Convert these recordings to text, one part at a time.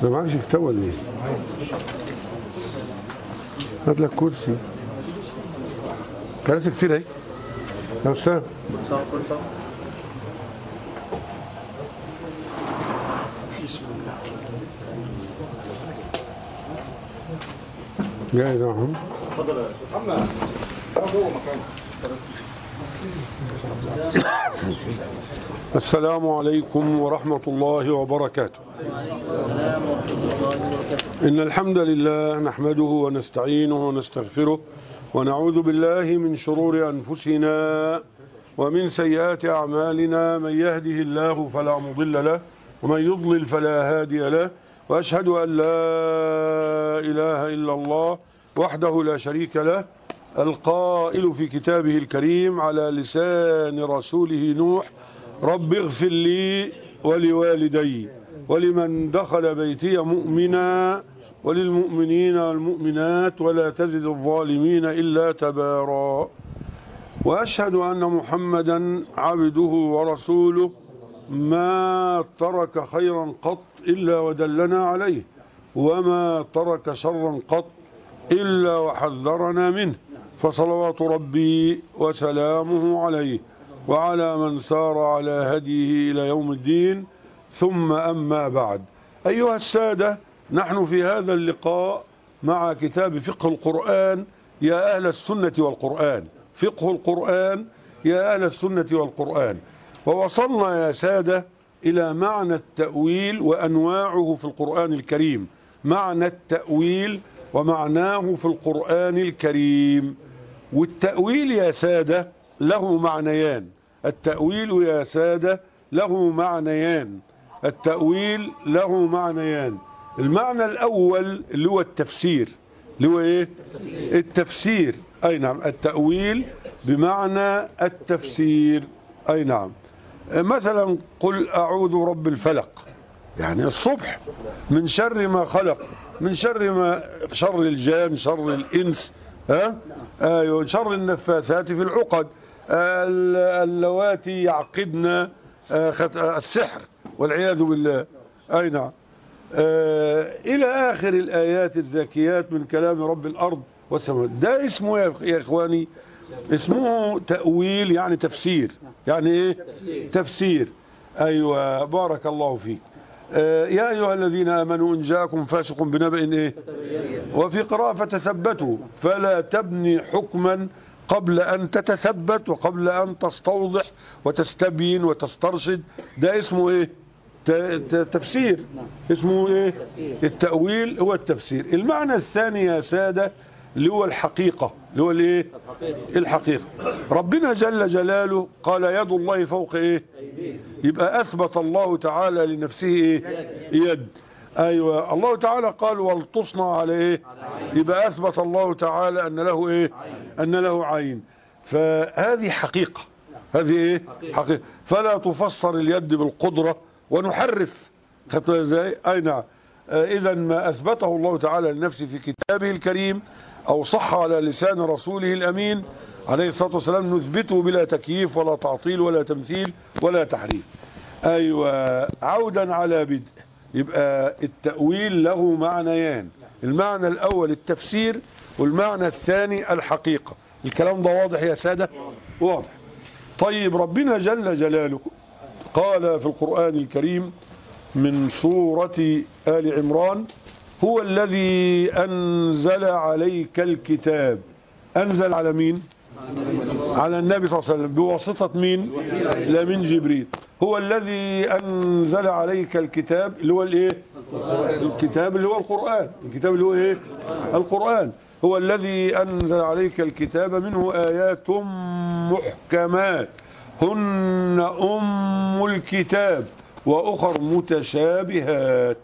ما معكش كتاب ولا ايه؟ هات لك كرسي. كراسي كتير اهي يا استاذ. جاهز يا محمد؟ اتفضل يا محمد. هو مكانك. السلام عليكم ورحمة الله وبركاته. إن الحمد لله نحمده ونستعينه ونستغفره ونعوذ بالله من شرور أنفسنا ومن سيئات أعمالنا. من يهده الله فلا مضل له ومن يضلل فلا هادي له، وأشهد أن لا إله إلا الله وحده لا شريك له، القائل في كتابه الكريم على لسان رسوله نوح: رب اغفر لي ولوالدي ولمن دخل بيتي مؤمنا وللمؤمنين والمؤمنات ولا تزد الظالمين إلا تبارا. وأشهد أن محمدا عبده ورسوله ما ترك خيرا قط إلا ودلنا عليه، وما ترك شرا قط إلا وحذرنا منه، فصلوات ربي وسلامه عليه وعلى من سار على هديه إلى يوم الدين. ثم أما بعد، أيها السادة، نحن في هذا اللقاء مع كتاب فقه القرآن يا أهل السنة والقرآن. فقه القرآن يا أهل السنة والقرآن. ووصلنا يا سادة إلى معنى التأويل وأنواعه في القرآن الكريم. معنى التأويل ومعناه في القرآن الكريم. والتأويل يا سادة له معنيان. التأويل يا سادة له معنيان. التأويل له معنيان. المعنى الأول اللي هو التفسير، اللي هو إيه؟ التفسير. أي نعم، التأويل بمعنى التفسير. أي نعم. مثلا قل أعوذ برب الفلق، يعني الصبح، من شر ما خلق، من شر الجان، شر الإنس، شر النفاثات في العقد، اللواتي يعقدن السحر والعياذ بالله. أي نعم. إلى آخر الآيات الزاكيات من كلام رب الأرض والسماء. ده اسمه يا إخواني، اسمه تأويل، يعني تفسير. يعني إيه؟ تفسير. أيوة، بارك الله فيك. يا أيها الذين آمنوا إن جاءكم فاسق بنبأ إيه؟ وفي قراءة فتثبتوا، فلا تبني حكما قبل أن تتثبت وقبل أن تستوضح وتستبين وتسترشد. ده اسمه إيه؟ تفسير. اسمه إيه؟ التأويل هو التفسير. المعنى الثاني يا سادة اللي هو الحقيقة، اللي هو الايه؟ الحقيقة. ربنا جل جلاله قال يد الله فوق ايه؟ يبقى اثبت الله تعالى لنفسه ايه؟ يد. ايوه، الله تعالى قال ولتصنع على ايه؟ يبقى اثبت الله تعالى ان له ايه؟ ان له عين. فهذه حقيقة. هذه ايه؟ حقيقة. فلا تفسر اليد بالقدرة ونحرف. خدتوا ازاي؟ اي نعم. اذا ما اثبته الله تعالى لنفسه في كتابه الكريم او صح على لسان رسوله الامين عليه الصلاة والسلام نثبته بلا تكييف ولا تعطيل ولا تمثيل ولا تحريف. ايوه، عودا على بدء. يبقى التأويل له معنيان. المعنى الاول التفسير، والمعنى الثاني الحقيقة. الكلام ده واضح يا سادة؟ واضح. طيب، ربنا جل جلاله قال في القرآن الكريم من سورة آل عمران: هو الذي أنزل عليك الكتاب. أنزل على مين؟ على النبي صلى الله عليه وسلم. بواسطة مين؟ لا، من جبريل. هو الذي أنزل عليك الكتاب، اللي هو الايه؟ الكتاب اللي هو القرآن. الكتاب اللي هو ايه؟ القرآن. هو الذي أنزل عليك الكتاب منه آيات محكمات هن أم الكتاب وأخر متشابهات،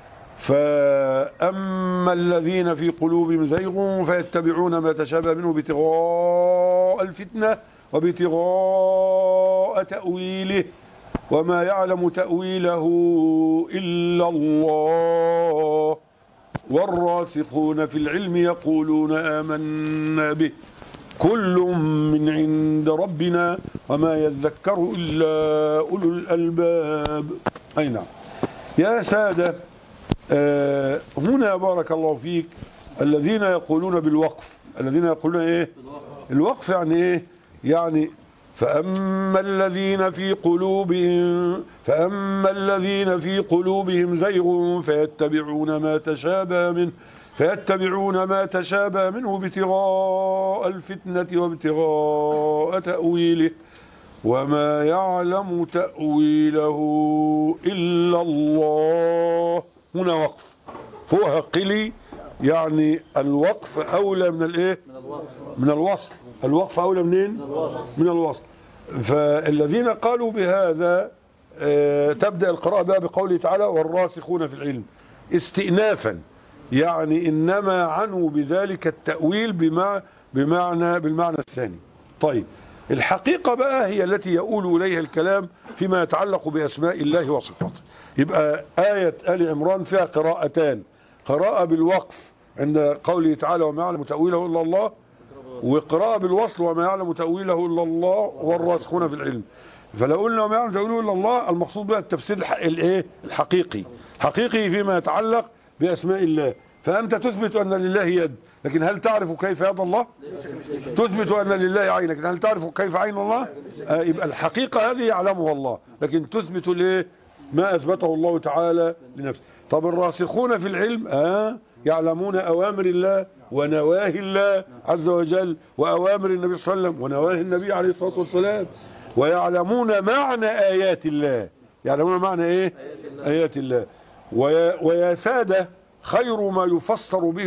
فأما الذين في قلوبهم زيغ فيتبعون ما تشابه منه ابتغاء الفتنة وابتغاء تأويله وما يعلم تأويله إلا الله والراسخون في العلم يقولون آمنا به كل من عند ربنا وما يذكر إلا أولو الألباب. أي نعم. يا سادة، هنا بارك الله فيك الذين يقولون بالوقف، الذين يقولون ايه الوقف؟ يعني ايه؟ يعني فأما الذين في قلوبهم زيغ فيتبعون ما تشابه منه ابتغاء الفتنة وابتغاء تأويله وما يعلم تأويله إلا الله. هنا وقف فوق قلي، يعني الوقف أولى من الايه؟ من الوصل. الوقف أولى منين؟ من الوصل. فالذين قالوا بهذا تبدأ القراءة بها بقوله تعالى والراسخون في العلم استئنافا، يعني إنما عنوا بذلك التأويل بالمعنى الثاني. طيب الحقيقة بقى هي التي يؤول إليها الكلام فيما يتعلق بأسماء الله وصفاته. يبقى آية آل عمران فيها قراءتان، قراءة بالوقف عند قوله تعالى وما يعلم تأويله إلا الله، وقراءة بالوصل وما يعلم تأويله إلا الله والراسخون في العلم. فلو قلنا وما يعلم تأويله إلا الله المقصود بها التفسير الحقيقي فيما يتعلق بأسماء الله. فأنت تثبت أن لله يد، لكن هل تعرف كيف يد الله؟ تثبت أن لله عين، لكن هل تعرف كيف عين الله؟ يبقى الحقيقة هذه يعلمها الله، لكن تثبت ما أثبته الله تعالى لنفسه. طب الراسخون في العلم يعلمون أوامر الله ونواهي الله عز وجل، وأوامر النبي صلى الله عليه وسلم ونواهي النبي عليه الصلاة والسلام، ويعلمون معنى آيات الله. يعلمون معنى ايه؟ آيات الله. ويا سادة خير ما يفسر به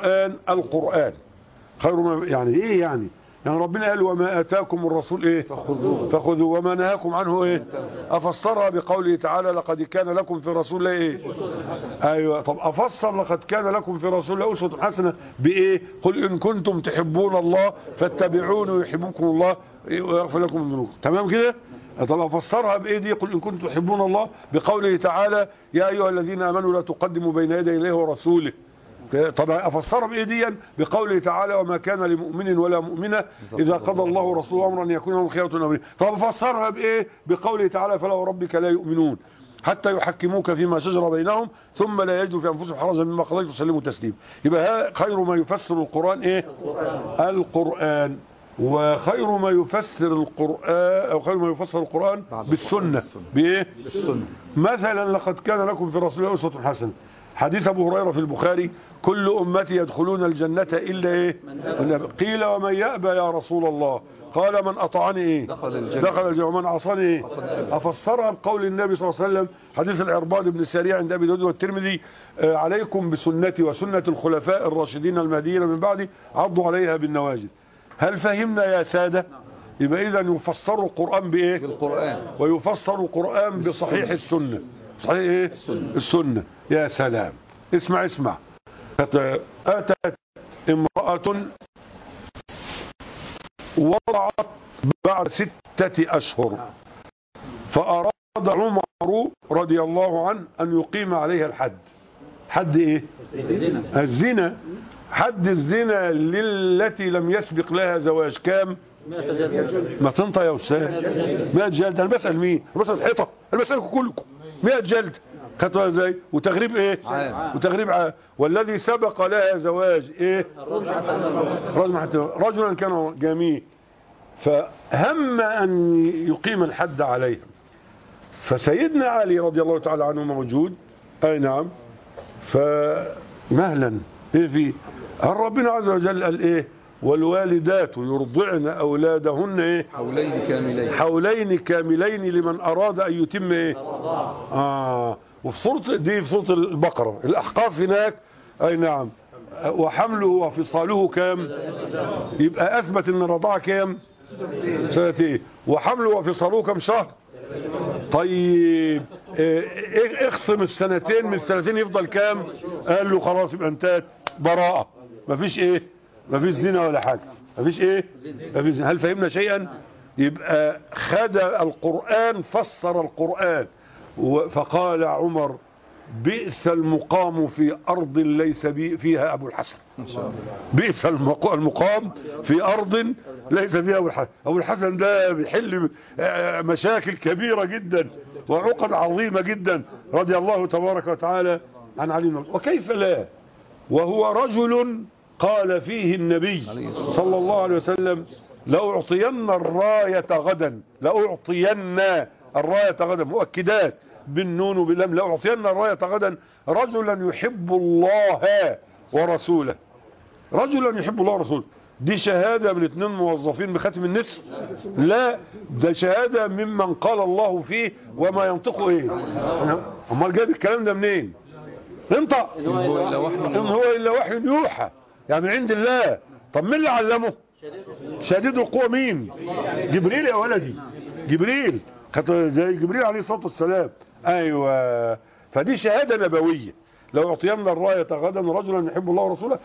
القرآن خير ما يعني ايه؟ يعني ربنا قال وما آتاكم الرسول ايه؟ فخذوه وما نهاكم عنه ايه؟ افسرها بقوله تعالى لقد كان لكم في رسول الله ايه؟ ايوه. طب افسر لقد كان لكم في رسول الله اسوة حسنة بايه؟ قل ان كنتم تحبون الله فاتبعوني يحببكم الله ويغفر لكم من ذنوبكم. تمام كده؟ طب افسرها بايه دي؟ قل ان كنتم تحبون الله بقوله تعالى يا ايها الذين امنوا لا تقدموا بين يدي الله ورسوله. طب افسرها بايه دي؟ بقوله تعالى وما كان لمؤمن ولا مؤمنه اذا قضى الله ورسوله امرا ان يكون لهم خيرة من امرهم. طب افسرها بايه؟ بقوله تعالى فلا وربك لا يؤمنون حتى يحكموك فيما شجر بينهم ثم لا يجدوا في انفسهم حرجا مما قضيت وسلموا تسليما. يبقى خير ما يفسر القرآن ايه؟ القرآن. وخير ما يفسر القرآن أو خير ما يفسر القرآن بالسنة. بإيه؟ بالسنة. مثلا لقد كان لكم في رسول الله أسوة حسنة، حديث أبو هريرة في البخاري كل أمتي يدخلون الجنة إلا إيه؟ قيل ومن يأبى يا رسول الله؟ قال من أطعني إيه؟ دخل الجنة ومن عصاني إيه؟ أفسرها بقول النبي صلى الله عليه وسلم حديث العرباض بن سارية عند أبي داود والترمذي عليكم بسنتي وسنة الخلفاء الراشدين المهديين من بعدي عضوا عليها بالنواجذ. هل فهمنا يا سادة؟ يبقى إذا يفسر القرآن بإيه؟ بالقرآن. ويفسر القرآن بصحيح السنة. صحيح إيه؟ السنة. يا سلام. اسمع. أتت امرأة وضعت بعد 6 أشهر فأراد عمر رضي الله عنه أن يقيم عليها الحد. حد إيه؟ الزنا. حد الزنا للتي لم يسبق لها زواج كام؟ 100 طنطة يا أستاذ. 100 جلد. أنا بسأل مين؟ أنا بسأل الحيطة. أنا بسألكم كلكم. 100 جلد. خدتوها ازاي؟ وتغريب ايه؟ وتغريب عام. والذي سبق لها زواج ايه؟ رجلا كان جميل فهم ان يقيم الحد عليه. فسيدنا علي رضي الله تعالى عنه موجود. اي نعم. فمهلا ايه في ربنا عز وجل قال ايه؟ والوالدات يرضعن اولادهن ايه؟ حولين كاملين لمن اراد ان يتم ايه؟ وفي صورة دي في صورة البقرة. الأحقاف هناك أي نعم. وحمله وفصاله كام؟ يبقى أثبت أن الرضاعة كام؟ 2 وحمله وفصاله كم شهر؟ طيب اخصم السنتين من السنتين يفضل كام؟ قال له خلاص يبقى انتهت براءة. مفيش ايه؟ مفيش زنا ولا حاجة. مفيش ايه؟ مفيش زنا. هل فهمنا شيئا؟ يبقى خد القرآن فسر القرآن. فقال عمر بئس المقام في أرض ليس فيها أبو الحسن. بئس المقام في أرض ليس فيها أبو الحسن. أبو الحسن ده بيحل مشاكل كبيرة جدا وعقد عظيمة جدا رضي الله تبارك وتعالى عن علي وكيف لا وهو رجل قال فيه النبي صلى الله عليه وسلم لأعطين الراية غدا، لأعطين الراية غدا، مؤكدات بالنون وباللام، لأعطين الراية غدا رجلا يحب الله ورسوله. رجلا يحب الله ورسوله دي شهادة من 2 موظفين بختم النسر؟ لا، ده شهادة ممن قال الله فيه وما ينطقه ايه. امال جايب الكلام ده منين؟ انطق. إن هو إلا وحي يوحى، يعني من عند الله. طب مين اللي علمه؟ شديد القوة مين؟ جبريل يا ولدي، جبريل، زي جبريل عليه الصلاة والسلام. ايوه، فدي شهادة نبوية. لو اعطينا الراية غدا رجلا يحب الله ورسوله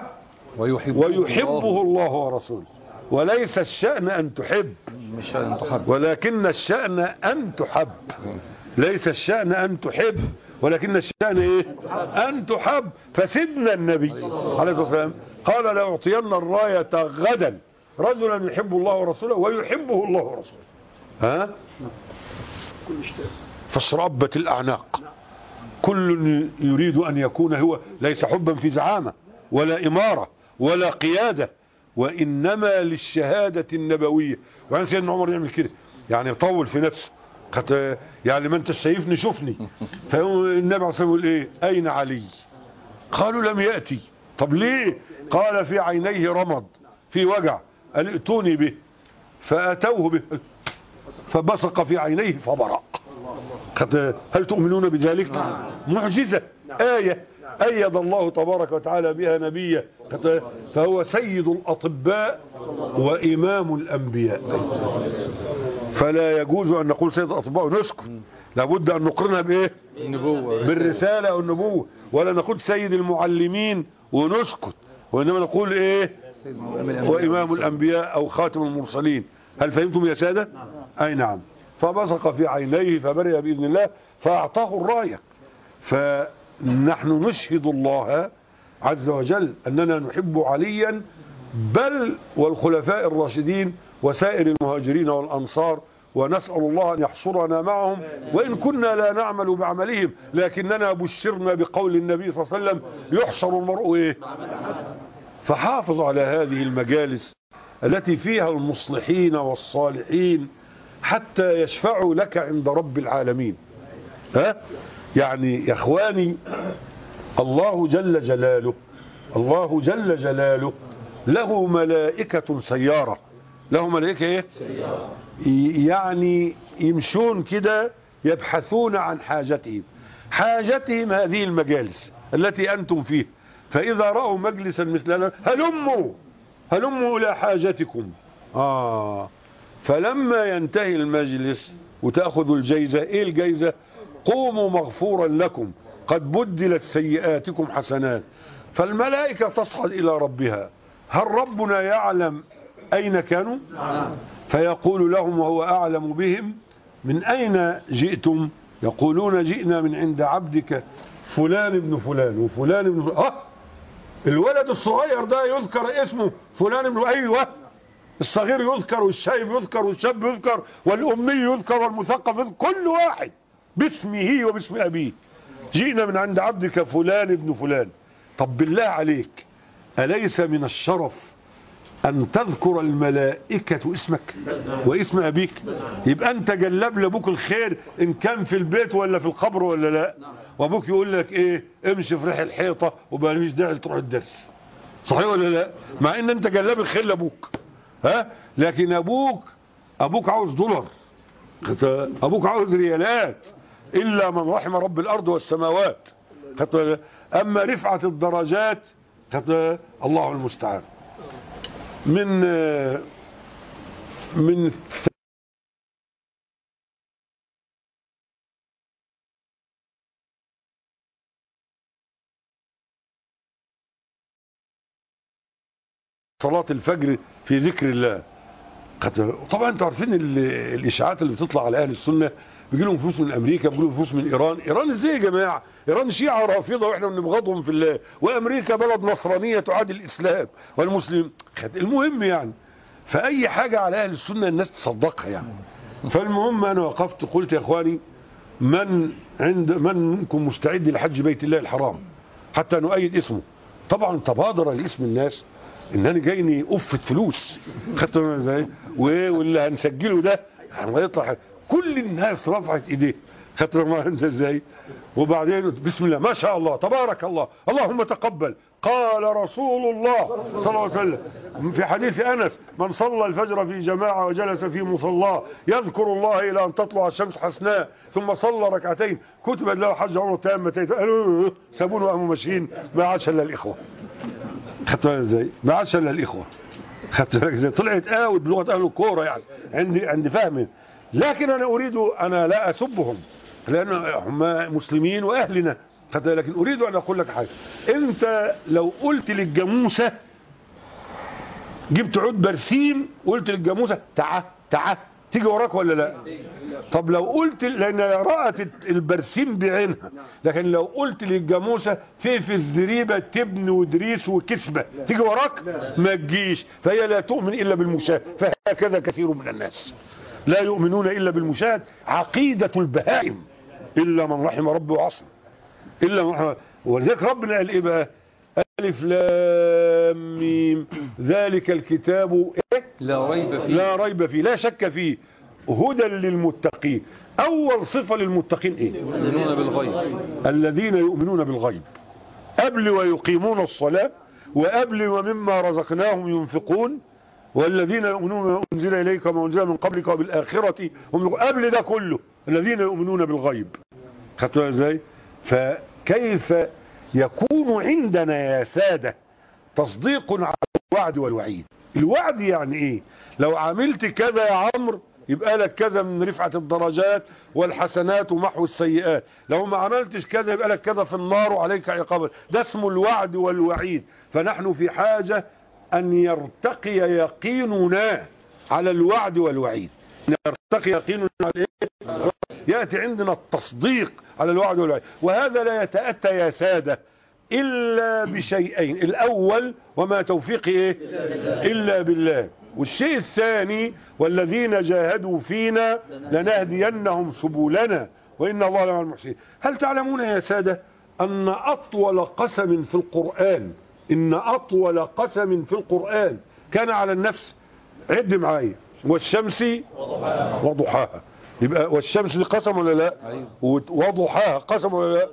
ويحبه الله ورسوله. وليس الشأن أن تحب، ولكن الشأن أن تحب. ليس الشأن أن تحب ولكن الشأن ايه؟ أن تحب. فسيدنا النبي عليه الصلاة والسلام قال لأعطين الراية غدا رجلا يحب الله ورسوله ويحبه الله ورسوله. ها؟ فاشربت الأعناق. كل يريد أن يكون هو، ليس حبا في زعامة ولا إمارة ولا قيادة، وإنما للشهادة النبوية. وعن سيدنا عمر يعمل كده، يعني يطول في نفسه، يعني ما انت شايفني شوفني. فالنبي عليه الصلاة والسلام يقول ايه؟ أين علي؟ قالوا لم يأتي. طب ليه؟ قال في عينيه رمض، في وجع، قال ائتوني به. فأتوه به فبصق في عينيه فبرأ. هل تؤمنون بذلك؟ معجزة، آية أيد الله تبارك وتعالى بها نبيه، فهو سيد الأطباء وإمام الأنبياء. فلا يجوز أن نقول سيد الأطباء ونسكت، لابد أن نقرنها بإيه؟ بالرسالة والنبوة. ولا نقول سيد المعلمين ونسكت، وإنما نقول إيه؟ وإمام الأنبياء أو خاتم المرسلين. هل فهمتم يا سادة؟ أي نعم. فبصق في عينيه فبرئ بإذن الله فأعطاه الراية. فنحن نشهد الله عز وجل أننا نحب عليا، بل والخلفاء الراشدين وسائر المهاجرين والأنصار، ونسأل الله أن يحشرنا معهم وإن كنا لا نعمل بعملهم، لكننا بشرنا بقول النبي صلى الله عليه وسلم يحشر المرء إيه؟ فحافظ على هذه المجالس التي فيها المصلحين والصالحين حتى يشفعوا لك عند رب العالمين. ها؟ يعني يا اخواني، الله جل جلاله، الله جل جلاله له ملائكة سيارة. له ملائكة ايه؟ سيارة. يعني يمشون كده يبحثون عن حاجتهم. حاجتهم هذه المجالس التي أنتم فيه. فإذا رأوا مجلسا مثل هذا هلموا إلى حاجتكم. فلما ينتهي المجلس وتأخذوا الجيزة، ايه الجيزة؟ قوموا مغفورا لكم قد بدلت سيئاتكم حسنات. فالملائكة تصعد إلى ربها. هل ربنا يعلم أين كانوا؟ فيقول لهم وهو أعلم بهم من أين جئتم؟ يقولون جئنا من عند عبدك فلان ابن فلان وفلان ابن فلان. الولد الصغير ده يذكر اسمه فلان ابن، أيوة، الصغير يذكر والشايب يذكر والشاب يذكر والأمي يذكر والمثقف يذكر، كل واحد باسمه وباسم أبيه. جئنا من عند عبدك فلان ابن فلان. طب بالله عليك، أليس من الشرف أن تذكر الملائكة اسمك واسم أبيك؟ يبقى أنت جلب لأبوك الخير إن كان في البيت ولا في القبر ولا لا. وأبوك يقول لك إيه؟ امشي في ريح الحيطة وماليش داعي تروح الدرس، صحيح ولا لا؟ مع إن أنت جلب الخير لأبوك. ها؟ لكن أبوك عاوز دولار، أبوك عاوز ريالات، إلا من رحم رب الأرض والسماوات. أما رفعة الدرجات الله المستعان. من صلاة الفجر في ذكر الله. طبعا انتوا عارفين الاشاعات اللي بتطلع على اهل السنه، بيجي لهم فلوس من امريكا، بيجي لهم فلوس من ايران. ايران ازاي يا جماعه؟ ايران شيعه رافضه واحنا بنبغضهم في الله، وامريكا بلد نصرانيه تعادي الاسلام والمسلم. المهم يعني، فاي حاجه على اهل السنه الناس تصدقها يعني. فالمهم انا وقفت قلت يا اخواني، من منكم مستعد لحج بيت الله الحرام حتى نؤيد اسمه. طبعا تبادر لاسم الناس ان انا جايني قفة فلوس، خدت ازاي، واللي هنسجله ده هيطلع. كل الناس رفعت ايديه، خدت انت ازاي. وبعدين بسم الله ما شاء الله تبارك الله اللهم تقبل. قال رسول الله صلى الله عليه وسلم في حديث انس: من صلى الفجر في جماعه وجلس في مصلاه يذكر الله الى ان تطلع الشمس حسناء ثم صلى ركعتين كتب له حج عمره تامتين. قالوا سابون وقاموا ماشيين، ما عادش الا الاخوه. خدت بالك ازاي؟ ما عادش الا الاخوه. خدت بالك ازاي؟ طلعت اوت بلغه اهل الكوره يعني، عندي فهم. لكن انا لا اسبهم لان هم مسلمين واهلنا، لكن اريد ان اقول لك حاجه. انت لو قلت للجاموسه، جبت عود برسيم وقلت للجاموسه تعا تيجي وراك ولا لا؟ طب لو قلت، لان رأت البرسيم بعينها، لكن لو قلت للجاموسه في الزريبه تبن ودريس وكسبه تيجي وراك؟ ما تجيش. فهي لا تؤمن الا بالمشاهد. فهكذا كثير من الناس لا يؤمنون الا بالمشاهد. عقيده البهائم الا من رحم ربي وعصم، الا من رحم. ولذلك ربنا قال ايه بقى؟ الف لام ميم ذلك الكتاب ايه؟ لا ريب فيه لا شك فيه هدى للمتقين. اول صفه للمتقين ايه؟ يؤمنون بالغيب. الذين يؤمنون بالغيب قبل ويقيمون الصلاه وقبل ومما رزقناهم ينفقون والذين يؤمنون بما انزل اليك وما انزل من قبلك وبالاخره هم. قبل ده كله الذين يؤمنون بالغيب. خدتوا ازاي؟ فكيف يكون عندنا يا ساده تصديق على الوعد والوعيد؟ الوعد يعني ايه؟ لو عملت كذا يا عمرو يبقى لك كذا من رفعه الدرجات والحسنات ومحو السيئات، لو ما عملتش كذا يبقى لك كذا في النار وعليك عقاب. ده اسمه الوعد والوعيد. فنحن في حاجه ان يرتقي يقيننا على الوعد والوعيد. يرتقي يقيننا على ايه؟ ياتي عندنا التصديق على الوعد والوعيد. وهذا لا يتاتى يا ساده الا بشيئين: الاول وما توفيقي ايه؟ الا بالله. والشيء الثاني: والذين جاهدوا فينا لنهدينهم سبلنا وان الله لمع المحسنين. هل تعلمون يا ساده ان اطول قسم في القران، ان اطول قسم في القران كان على النفس؟ عد معايا: والشمس وضحاها. يبقى والشمس دي قسم ولا لا؟ وضحاها قسم ولا لا؟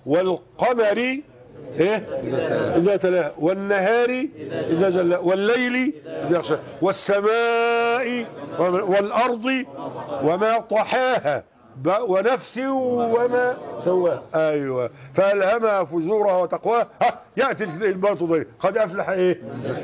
والقمر ايه؟ اذا تلاها. والنهار اذا جلى. والليل اذا يغشى. والسماء والارض وما طحاها. ونفس وما سواها. ايوه. فالهمها فجورها وتقواها. ياتي الباطل قد افلح ايه؟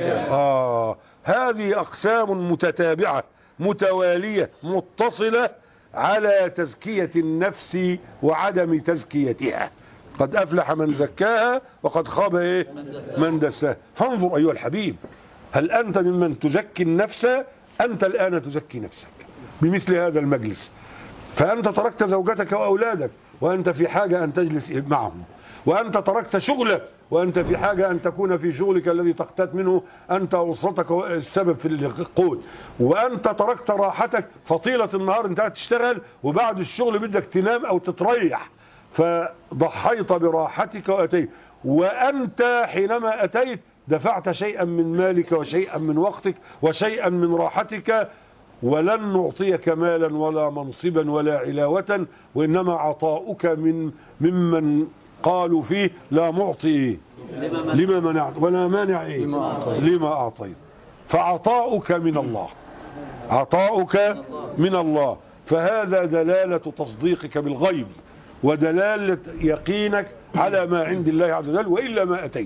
هذه اقسام متتابعه متواليه متصله على تزكيه النفس وعدم تزكيتها. قد أفلح من زكاها وقد خاب إيه؟ من دساها. فانظر أيها الحبيب، هل أنت ممن تزكي النفس؟ أنت الآن تزكي نفسك بمثل هذا المجلس. فأنت تركت زوجتك وأولادك وأنت في حاجة أن تجلس معهم، وأنت تركت شغلك وأنت في حاجة أن تكون في شغلك الذي تقتات منه أنت وأسرتك السبب في القوت، وأنت تركت راحتك فطيلة النهار أنت تشتغل وبعد الشغل بدك تنام أو تتريح، فضحيت براحتك وأتيت. وأنت حينما أتيت دفعت شيئا من مالك وشيئا من وقتك وشيئا من راحتك، ولن نعطيك مالا ولا منصبا ولا علاوة، وإنما عطاؤك ممن قالوا فيه لا معطي لما منعت ولا مانع لما أعطيت. فعطاؤك من الله، عطاؤك من الله. فهذا دلالة تصديقك بالغيب ودلالة يقينك على ما عند الله عز وجل، وإلا ما أتيت.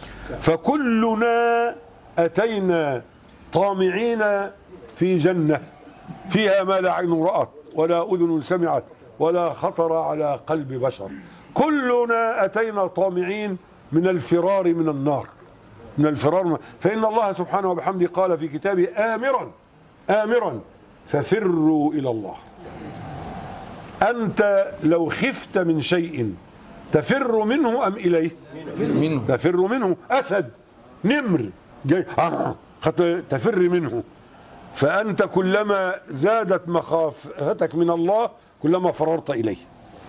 فكلنا أتينا طامعين في جنة فيها ما لا عين رأت ولا أذن سمعت ولا خطر على قلب بشر. كلنا أتينا طامعين من الفرار من النار، من الفرار. فإن الله سبحانه وبحمده قال في كتابه آمرا ففروا إلى الله. أنت لو خفت من شيء تفر منه أم إليه؟ منه. تفر منه. أسد نمر جاي تفر منه. فأنت كلما زادت مخافتك من الله كلما فررت إليه.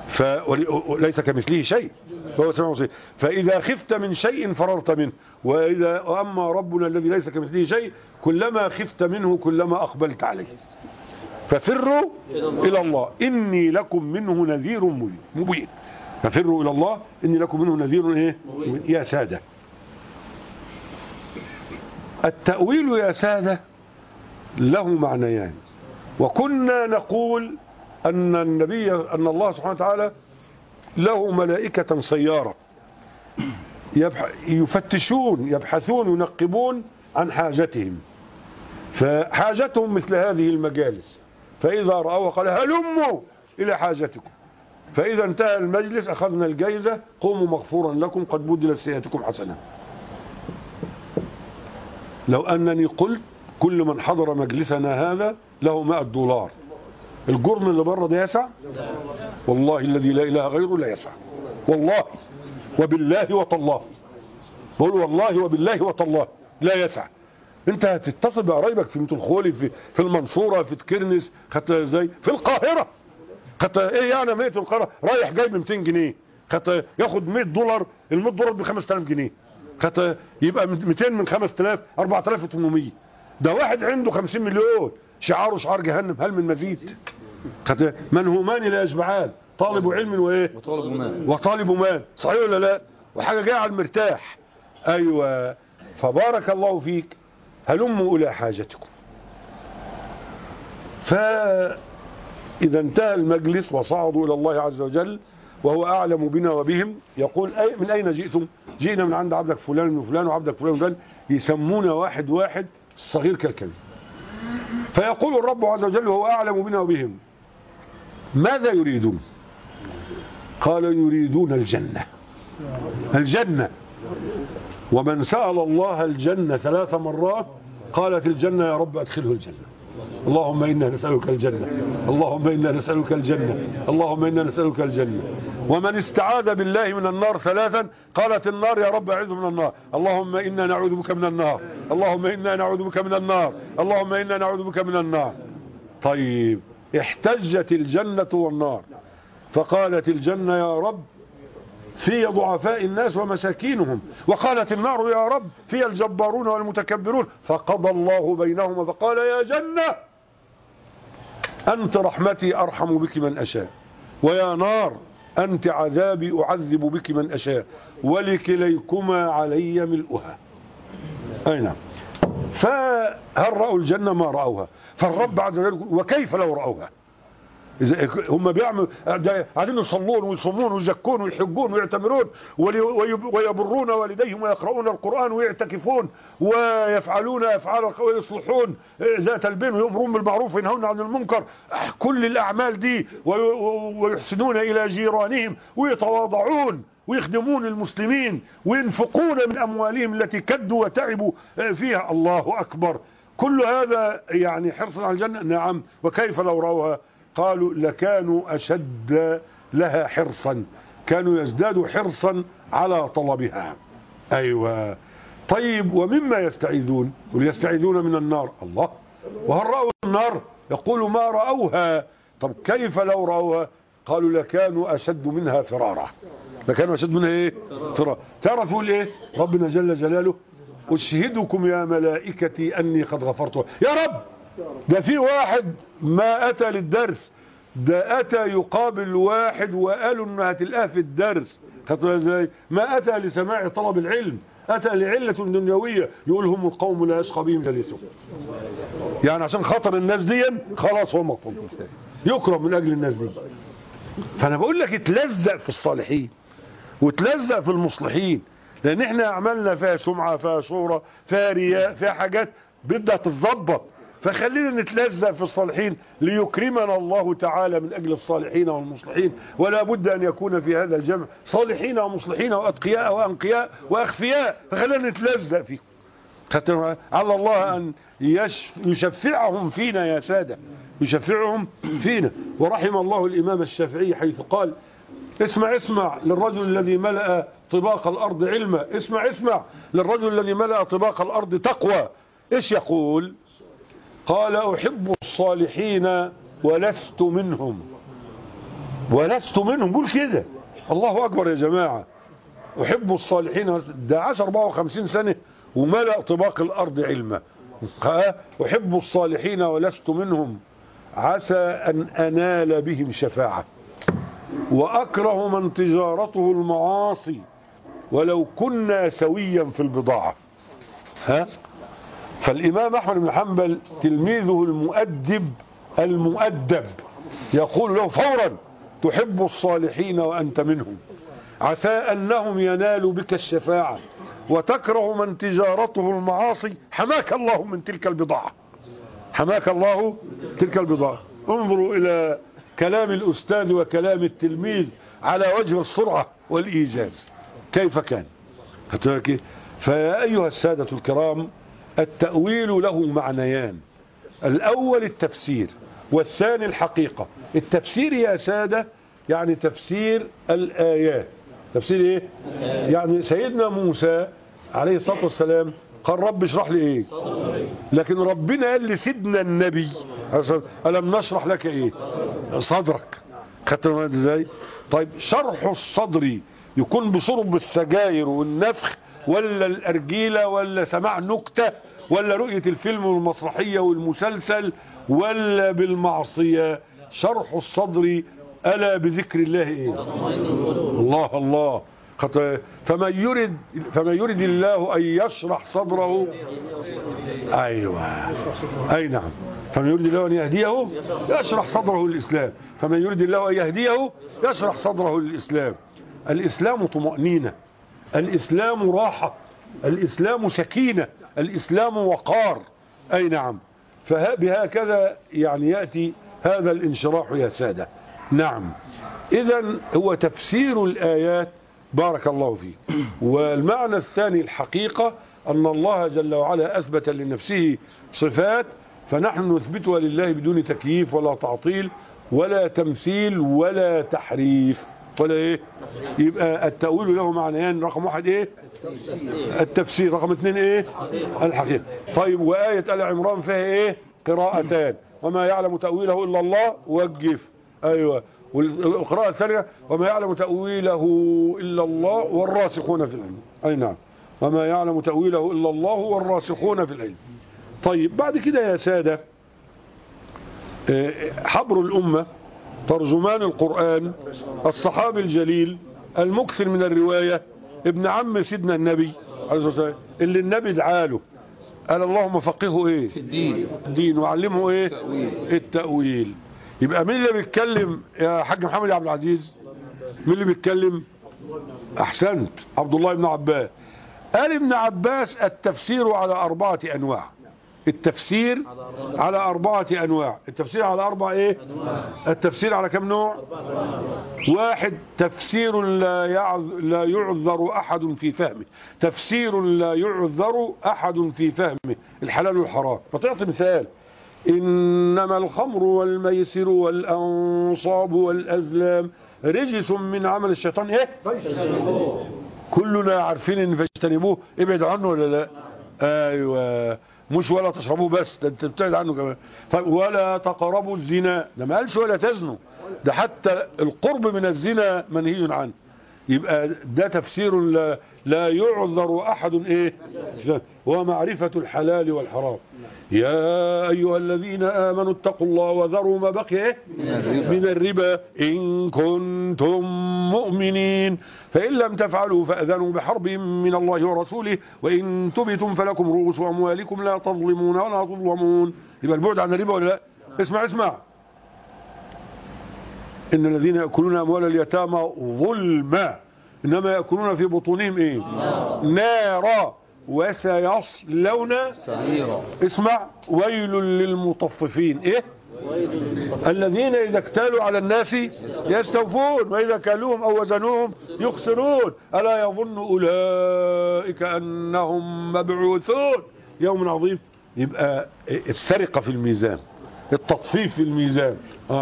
وليس كمثله شيء فهو سميع بصير. فإذا خفت من شيء فررت منه، وأما ربنا الذي ليس كمثله شيء كلما خفت منه كلما أقبلت عليه. ففروا إلى الله إني لكم منه نذير مبين. ففروا إلى الله إني لكم منه نذير إيه؟ يا سادة. التأويل يا سادة له معنيان، وكنا نقول أن الله سبحانه وتعالى له ملائكة سيارة يفتشون يبحثون ينقبون عن حاجتهم، فحاجتهم مثل هذه المجالس، فإذا رأوها قال هلموا إلى حاجتكم، فإذا انتهى المجلس أخذنا الجائزة قوموا مغفورا لكم قد بدلت سيئاتكم حسنة. لو أنني قلت كل من حضر مجلسنا هذا له $100، الجرم اللي بره ده يسع؟ والله الذي لا إله غيره لا يسع، والله وبالله وطالله، بقول والله وبالله وطالله لا يسع. انت هتتصل بقرايبك في ميت الخولي في المنصورة في تكرنس، خدت ازاي في القاهرة، خدت ايه يعني 100 القاهرة رايح جاي ب 200 جنيه، خدت ياخد $100، ال $100 ب 5000 جنيه، خدت يبقى 200 من 5000 4800. ده واحد عنده 50 مليون شعاره شعار جهنم هل من مزيد. خدت منهومان لا يشبعان، طالب علم وايه وطالب مال، صحيح ولا لا؟ وحاجة جايه على المرتاح. ايوه فبارك الله فيك هلموا إلى حاجتكم. فإذا انتهى المجلس وصعدوا إلى الله عز وجل وهو أعلم بنا وبهم يقول من أين جئتم؟ جئنا من عند عبدك فلان من فلان وعبدك فلان وفلان، يسمونا واحد واحد صغير كالكلب. فيقول الرب عز وجل وهو أعلم بنا وبهم ماذا يريدون؟ قالوا يريدون الجنة. الجنة. ومن سأل الله الجنة 3 مرات قالت الجنة يا رب أدخله الجنة، اللهم إنا نسألك الجنة، اللهم إنا نسألك الجنة، اللهم إنا نسألك الجنة. ومن استعاذ بالله من النار 3 قالت النار يا رب أعوذ من النار، اللهم إنا نعوذ بك من النار، اللهم إنا نعوذ بك من النار، اللهم إنا نعوذ بك من النار. طيب احتجت الجنة والنار، فقالت الجنة يا رب في ضعفاء الناس ومساكينهم، وقالت النار يا رب في الجبارون والمتكبرون، فقضى الله بينهما فقال يا جنة أنت رحمتي أرحم بك من أشاء، ويا نار أنت عذابي أعذب بك من أشاء، ولكليكما علي ملؤها. أي نعم. فهل رأوا الجنة؟ ما رأوها. فالرب عز وجل وكيف لو رأوها؟ هم بيعملوا قاعدين يصلون ويصومون ويزكون ويحجون ويعتمرون ويبرون والديهم ويقرؤون القرآن ويعتكفون ويفعلون أفعال ويصلحون ذات البين ويأمرون بالمعروف وينهون عن المنكر، كل الأعمال دي، ويحسنون إلى جيرانهم ويتواضعون ويخدمون المسلمين وينفقون من أموالهم التي كدوا وتعبوا فيها. الله أكبر. كل هذا يعني حرصا على الجنة. نعم. وكيف لو رأوها؟ قالوا لكانوا أشد لها حرصا، كانوا يزدادوا حرصا على طلبها. أيوة. طيب ومما يستعيذون؟ وليستعيذون من النار. الله. وهل رأوا النار؟ يقولوا ما رأوها. طب كيف لو رأوها؟ قالوا لكانوا أشد منها فرارا. لكانوا أشد منها ايه؟ فرارا. تعرفوا ايه؟ ربنا جل جلاله أشهدكم يا ملائكتي أني قد غفرت. يا رب ده في واحد ما أتى للدرس، ده أتى يقابل واحد وقالوا انه هتلقاه في الدرس، خطوا ازاي؟ ما أتى لسماع طلب العلم، أتى لعلة دنيوية، يقول هم القوم لا يشقى بهم جليسهم. يعني عشان خاطر الناس دي خلاص هو مقفول يكرم من أجل الناس دي. فأنا بقول لك اتلزق في الصالحين وتلزق في المصلحين، لأن احنا أعمالنا فيها سمعة فيها شهرة فيها رياء فيها حاجات بدها تتظبط، فخلينا نتلزق في الصالحين ليكرمنا الله تعالى من أجل الصالحين والمصلحين. ولا بد أن يكون في هذا الجمع صالحين ومصلحين وأتقياء وأنقياء وأخفياء، فخلينا نتلزق فيهم. على الله أن يشفعهم فينا يا سادة، يشفعهم فينا. ورحم الله الإمام الشافعي حيث قال اسمع للرجل الذي ملأ طباق الأرض علما، اسمع للرجل الذي ملأ طباق الأرض تقوى. ايش يقول؟ قال أحب الصالحين ولست منهم. ولست منهم، بقول كده. الله أكبر يا جماعة. أحب الصالحين، ده عاش 54 سنة وملأ طباق الأرض علما. أحب الصالحين ولست منهم، عسى أن أنال بهم شفاعة، وأكره من تجارته المعاصي ولو كنا سويا في البضاعة. فالإمام أحمد بن حنبل تلميذه المؤدب يقول له فورا: تحب الصالحين وأنت منهم، عسى أنهم ينالوا بك الشفاعة، وتكره من تجارته المعاصي، حماك الله من تلك البضاعة، حماك الله تلك البضاعة. انظروا إلى كلام الأستاذ وكلام التلميذ على وجه السرعة والإيجاز كيف كان. فيا أيها السادة الكرام، التأويل له معنيان: الأول التفسير، والثاني الحقيقة. التفسير يا سادة يعني تفسير الآيات. تفسير إيه؟ يعني سيدنا موسى عليه الصلاة والسلام قال: رب اشرح لي إيه؟ لكن ربنا قال لسيدنا النبي: ألم نشرح لك إيه؟ صدرك. خدت بالك إزاي؟ طيب، شرح الصدر يكون بشرب السجاير والنفخ، ولا الأرجيلة، ولا سماع نكتة، ولا رؤية الفيلم والمسرحية والمسلسل، ولا بالمعصية؟ شرح الصدر ألا بذكر الله إيه؟ الله الله. فمن يرد الله أن يشرح صدره، أيوة، أي نعم، فمن يرد الله أن يهديه يشرح صدره للإسلام، فمن يرد الله أن يهديه يشرح صدره للإسلام. الإسلام طمأنينة، الإسلام راحة، الإسلام سكينة، الإسلام وقار. أي نعم. فبهكذا يعني يأتي هذا الانشراح يا سادة. نعم. إذن هو تفسير الآيات، بارك الله فيه. والمعنى الثاني الحقيقة، أن الله جل وعلا أثبت لنفسه صفات، فنحن نثبتها لله بدون تكييف ولا تعطيل ولا تمثيل ولا تحريف ولا ايه. يبقى التأويل له معنيان: رقم واحد ايه؟ التفسير. رقم اثنين ايه؟ الحقيقة. طيب، وآية آل عمران فيها ايه؟ قراءتان: وما يعلم تأويله إلا الله، وقف. ايوه. والقراءة الثانية: وما يعلم تأويله إلا الله والراسخون في العلم. أي نعم، وما يعلم تأويله إلا الله والراسخون في العلم. طيب، بعد كده يا سادة، حبر الأمة، ترجمان القرآن، الصحابي الجليل المكثر من الرواية، ابن عم سيدنا النبي عليه الصلاة والسلام، اللي النبي دعاله قال: اللهم فقهه ايه؟ في الدين وعلمه ايه؟ التأويل. يبقى مين اللي بيتكلم يا حاج محمد عبد العزيز؟ مين اللي بيتكلم؟ احسنت، عبد الله بن عباس. قال ابن عباس: التفسير على 4 أنواع. التفسير على 4 أنواع. التفسير على 4 ايه؟ التفسير على كم نوع؟ 1. تفسير لا يعذر أحد في فهمه. تفسير لا يعذر أحد في فهمه، الحلال والحرام. فتعطي مثال: إنما الخمر والميسر والأنصاب والأزلام رجس من عمل الشيطان. ايه؟ كلنا عارفين ان فاجتنبوه، ابعد عنه ولا لا؟ ايوه. مش ولا تشربوه بس، ده انت بتبعد عنه كمان. طيب، ولا تقربوا الزنا، ده ما قالش ولا تزنوا، ده حتى القرب من الزنا منهي عنه. يبقى ده تفسير لا يعذر احد ايه؟ ومعرفة الحلال والحرام. يا ايها الذين امنوا اتقوا الله وذروا ما بقي ايه؟ من الربا ان كنتم مؤمنين، فان لم تفعلوا فاذنوا بحرب من الله ورسوله، وان تبتم فلكم رؤوس اموالكم لا تظلمون ولا تظلمون. يبقى البعد عن الربا ولا لا؟ اسمع: إن الذين يأكلون أموال اليتامى ظلما إنما يأكلون في بطونهم إيه؟ نارا وسيصلون سعيرا. اسمع: ويل للمطففين. إيه؟ الذين إذا اكتالوا على الناس يستوفون، وإذا كالوهم أو وزنوهم يخسرون، ألا يظن أولئك أنهم مبعوثون يوم عظيم. يبقى السرقة في الميزان، التطفيف في الميزان.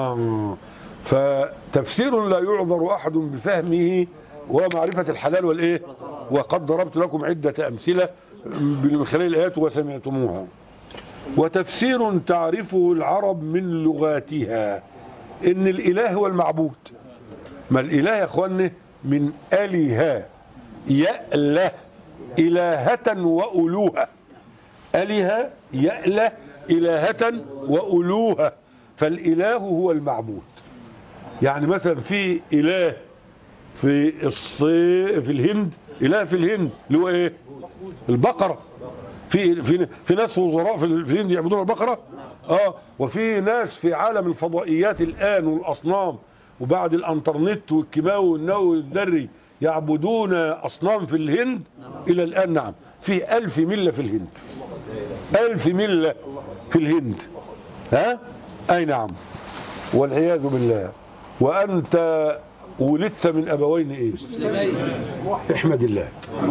فتفسير لا يعذر أحد بفهمه ومعرفة الحلال والإيه. وقد ضربت لكم عدة أمثلة من خلال الآيات وسمعتموها. وتفسير تعرفه العرب من لغاتها، ان الاله هو المعبود. ما الاله يا اخواني من اله يأله الهة وألوهة. اله يأله الهة وألوهة، فالاله هو المعبود. يعني مثلا في اله في الهند، اله في الهند اللي هو ايه؟ البقرة. في ناس وزراء في الهند يعبدون البقرة. وفي ناس في عالم الفضائيات الآن والأصنام وبعد الانترنت والكيماوي والنووي الذري يعبدون أصنام في الهند إلى الآن. نعم، في 1000 ملة في الهند، 1000 ملة في الهند. أي نعم، والعياذ بالله. وأنت ولدت من أبوين إيه؟ احمد الله.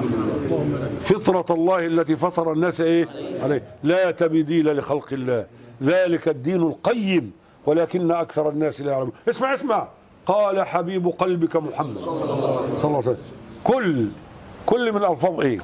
فطرة الله التي فطر الناس إيه؟ عليه، لا تبديل لخلق الله، ذلك الدين القيم ولكن أكثر الناس لا يعلمون. اسمع، قال حبيب قلبك محمد صلى الله عليه وسلم. كل من الألفاظ إيه؟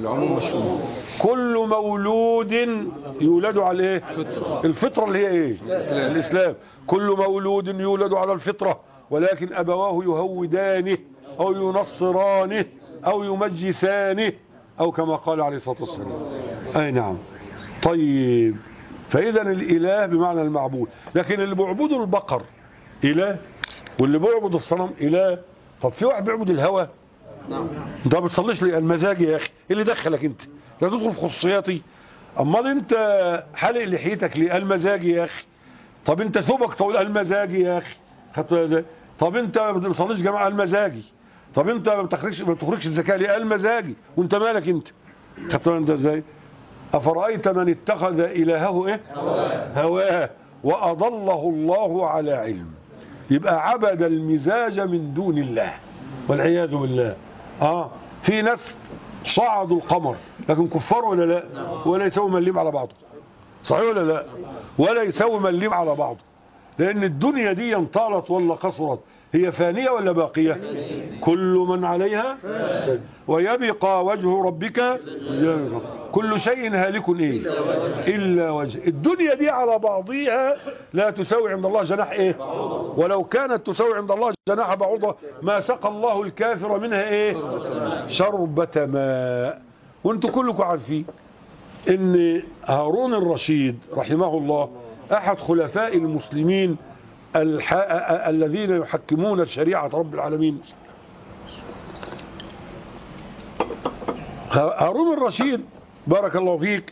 كل مولود يولد على إيه؟ الفطرة اللي هي إيه؟ الإسلام. كل مولود يولد على الفطرة، ولكن أبواه يهودانه أو ينصرانه أو يمجسانه أو كما قال عليه الصلاة والسلام. أي نعم. طيب، فإذا الإله بمعنى المعبود. لكن اللي بيعبدوا البقر إله، واللي بيعبد الصنم إله. طب في واحد بيعبد الهوى. انت ما بتصليش لي المزاج يا أخي، اللي دخلك انت لا تدخل في خصوصياتي. امال انت حلق لحيتك ليه؟ المزاج يا أخي. طب انت ثوبك طويل، المزاجي يا أخي. طب انت ما بتصليش جماعه، المزاجي. طب انت ما بتخرجش الزكاه ليه؟ المزاجي. وانت مالك انت؟ خدت انت ازاي؟ افرايت من اتخذ الهه ايه؟ هواه واضله الله على علم. يبقى عبد المزاج من دون الله والعياذ بالله. في ناس صعدوا القمر لكن كفار ولا لا؟ ولا يسوي مليم على بعضه، صحيح ولا لا؟ ولا يسوي مليم على بعضه، لأن الدنيا دي انطالت ولا قصرت، هي فانية ولا باقية؟ كل من عليها ويبقى وجه ربك، كل شيء هالك إيه؟ إلا وجه. الدنيا دي على بعضها لا تساوي عند الله جناح إيه؟ ولو كانت تساوي عند الله جناح بعوضة ما سقى الله الكافر منها إيه؟ شربة ماء. وانتم كلكم عارفين ان هارون الرشيد رحمه الله احد خلفاء المسلمين الذين يحكمون شريعة رب العالمين. هارون الرشيد بارك الله فيك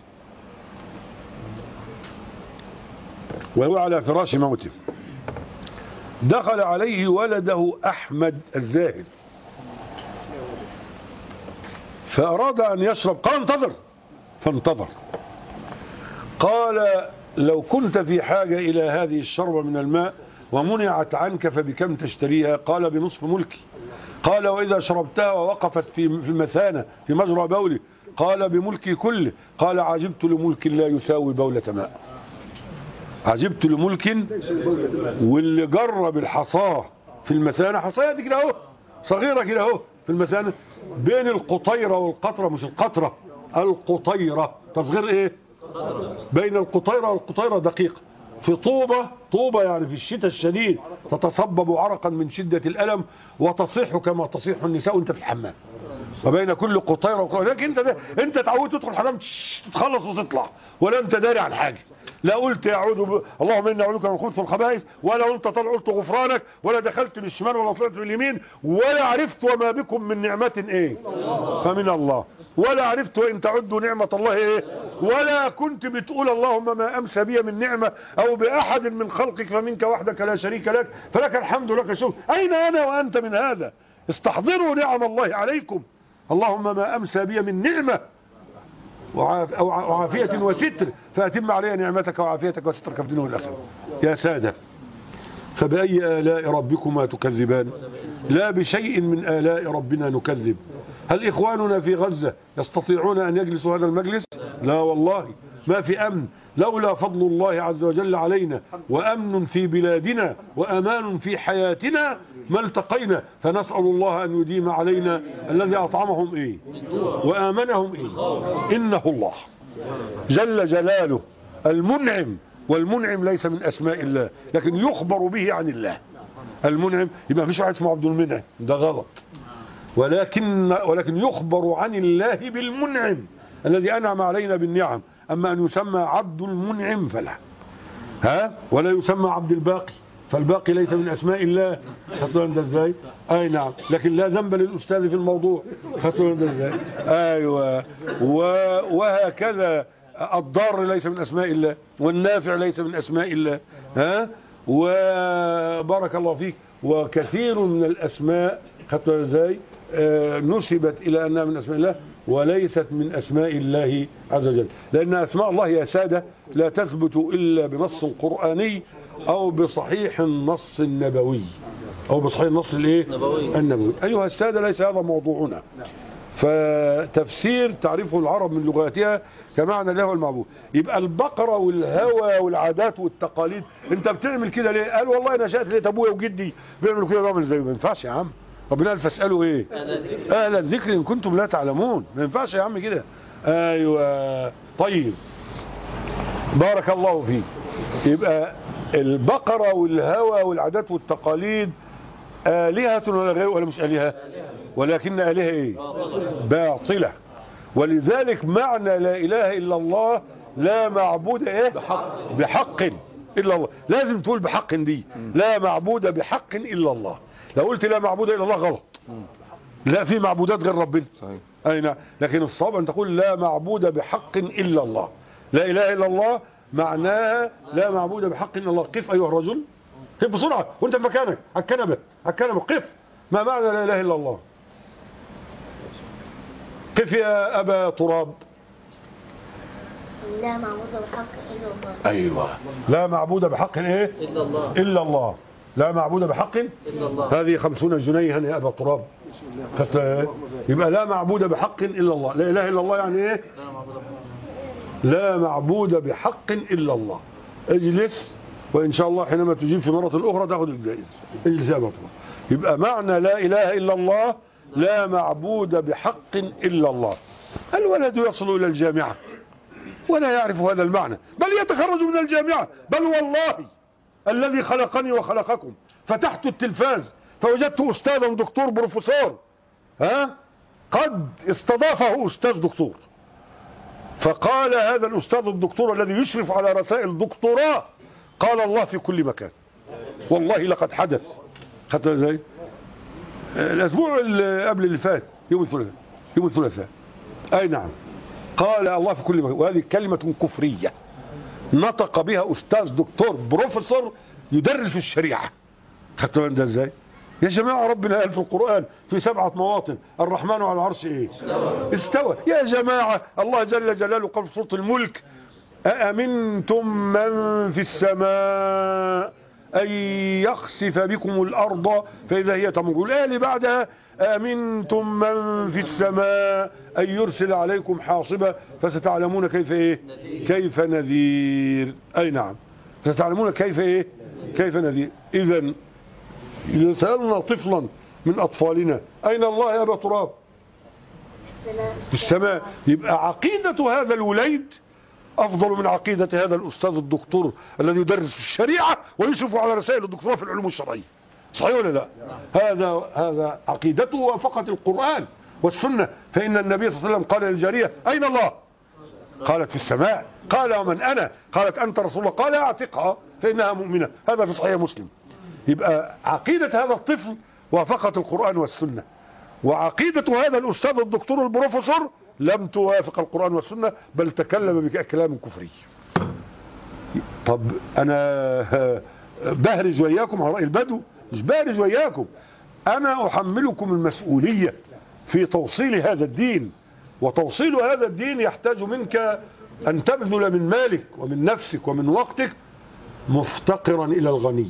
وهو على فراش موته دخل عليه ولده أحمد الزاهد فأراد أن يشرب، قال انتظر، فانتظر. قال لو كنت في حاجة إلى هذه الشربة من الماء ومنعت عنك فبكم تشتريها؟ قال بنصف ملكي. قال وإذا شربتها ووقفت في المثانة في مجرى بولي؟ قال بملكي كله. قال عجبت لملك لا يساوي بولة ماء. عجبت لملك. واللي جرب الحصاة في المثانة، حصايا دي كده اهو صغيرة كده اهو في المثانة بين القطيرة والقطرة، مش القطرة، القطيرة تصغير ايه؟ بين القطيرة والقطيرة دقيقة. في طوبة يعني في الشتاء الشديد تتصبب عرقا من شدة الألم وتصيح كما تصيح النساء وانت في الحمام. وبين كل قطيرة وقطيرة، لكن انت تعود تدخل الحمام تخلص وتطلع ولا انت داري عن حاجة. لا قلت اللهم اني اعوذ بك من الخبث والخبائث، ولا انت طلع قلت غفرانك، ولا دخلت بالشمال ولا طلعت باليمين، ولا عرفت وما بكم من نعمة ايه فمن الله، ولا عرفت وان تعدوا نعمة الله ايه، ولا كنت بتقول اللهم ما امسى بي من نعمة او باحد من خلقك فمنك وحدك لا شريك لك فلك الحمد لك الشكر. اين انا وانت من هذا؟ استحضروا نعم الله عليكم. اللهم ما امسى بي من نعمة وعافية وستر فأتم علي نعمتك وعافيتك وسترك في الدنيا والآخرة. يا سادة، فبأي آلاء ربكما تكذبان؟ لا بشيء من آلاء ربنا نكذب. هل إخواننا في غزة يستطيعون أن يجلسوا هذا المجلس؟ لا والله، ما في أمن لولا فضل الله عز وجل علينا وأمن في بلادنا وأمان في حياتنا ما التقينا. فنسأل الله أن يديم علينا الذي أطعمهم إيه وآمنهم إيه. إنه الله جل جلاله المنعم، والمنعم ليس من أسماء الله لكن يخبر به عن الله. المنعم، يبقى مفيش واحد اسمه عبد المنعم، ده غلط. ولكن يخبر عن الله بالمنعم الذي أنعم علينا بالنعم. أما أن يسمى عبد المنعم فلا، ولا يسمى عبد الباقي، فالباقي ليس من أسماء الله. خدتوا ده ازاي؟ أي نعم، لكن لا ذنب للأستاذ في الموضوع. خدتوا ده ازاي؟ أيوة. وهكذا الضار ليس من أسماء الله، والنافع ليس من أسماء الله. وبارك الله فيك. وكثير من الأسماء خدتوا ازاي نسبت إلى أنها من أسماء الله وليست من أسماء الله عز وجل، لأن أسماء الله يا سادة لا تثبت إلا بنص قرآني أو بصحيح النص النبوي، أو بصحيح النص النبوي. أيها السادة، ليس هذا موضوعنا. فتفسير تعرفه العرب من لغاتها كمعنى له المعبود. يبقى البقرة والهوى والعادات والتقاليد، انت بتعمل كده ليه؟ قال والله انا شايف ليه ابويا وجدي بيعملوا كده، بعمل زي. ما ينفعش يا عم، ربنا قال فاسألوا ايه؟ اهل الذكر ان كنتم لا تعلمون. ما ينفعش يا عم كده. ايوه. طيب بارك الله فيك. يبقى البقرة والهوى والعادات والتقاليد آلهة ولا غير، ولا مش آلهة؟ ولكن آلهة ايه؟ باطلة. ولذلك معنى لا إله إلا الله لا معبود ايه؟ بحق إلا الله. لازم تقول بحق دي، لا معبود بحق إلا الله. لو قلت لا معبود إلا الله غلط. لا، في معبودات غير ربنا. صحيح. أي نعم. لكن الصواب أن تقول لا معبود بحق إلا الله. لا إله إلا الله معناها لا معبود بحق إلا الله. قف أيها الرجل، قف بسرعة وانت في مكانك على الكنبة قف. ما معنى لا إله إلا الله؟ قف يا أبا تراب. لا معبود بحق إلا الله. أيوة. لا معبود بحق إيه؟ إلا الله. لا معبود بحق إلا الله. هذه 50 جنيها يا أبا تراب. يبقى لا معبود بحق إلا الله. لا إله إلا الله يعني إيه؟ لا معبود بحق إلا الله. اجلس، وإن شاء الله حينما تجيب في مرة أخرى تأخذ الجائزة. اجلس يا أبا تراب. يبقى معنى لا إله إلا الله لا معبود بحق إلا الله. الولد يصل إلى الجامعة ولا يعرف هذا المعنى، بل يتخرج من الجامعة. بل والله الذي خلقني وخلقكم فتحت التلفاز فوجدت أستاذا دكتور بروفيسور قد استضافه أستاذ دكتور، فقال هذا الأستاذ الدكتور الذي يشرف على رسائل الدكتوراه قال الله في كل مكان. والله لقد حدث. خدت ازاي؟ الأسبوع اللي قبل اللي فات يوم الثلاثاء. أي نعم. قال الله في كل مكان، وهذه كلمة كفرية نطق بها أستاذ دكتور بروفيسور يدرس الشريعة. خدتوا ده ازاي؟ يا جماعة ربنا قال في القرآن في 7 مواطن الرحمن على العرش ايه؟ استوى. يا جماعة الله جل جلاله قال في سورة الملك أأمنتم من في السماء أن يخسف بكم الأرض فإذا هي تمر. الآية اللي بعدها أأمنتم من في السماء أن يرسل عليكم حاصبا فستعلمون كيف ايه؟ كيف نذير. أي نعم، ستعلمون كيف ايه؟ كيف نذير. إذا سألنا طفلا من أطفالنا أين الله يا أبا تراب؟ في السماء. يبقى عقيدة هذا الوليد أفضل من عقيدة هذا الأستاذ الدكتور الذي يدرس الشريعة ويشرف على رسائل الدكتوراه في العلوم الشرعية. صحيح ولا لا؟ هذا عقيدته وافقت القرآن والسنة. فإن النبي صلى الله عليه وسلم قال للجارية أين الله؟ قالت في السماء. قال ومن أنا؟ قالت أنت رسول الله. قال أعتقها فإنها مؤمنة. هذا في صحيح مسلم. يبقى عقيدة هذا الطفل وافقت القرآن والسنة، وعقيدة هذا الأستاذ الدكتور البروفيسور لم توافق القرآن والسنة، بل تكلم بكلام كفري. طب أنا بهرج وياكم على رأي البدو؟ مش بهرج وياكم، أنا أحملكم المسؤولية في توصيل هذا الدين، وتوصيل هذا الدين يحتاج منك أن تبذل من مالك ومن نفسك ومن وقتك مفتقرا إلى الغني.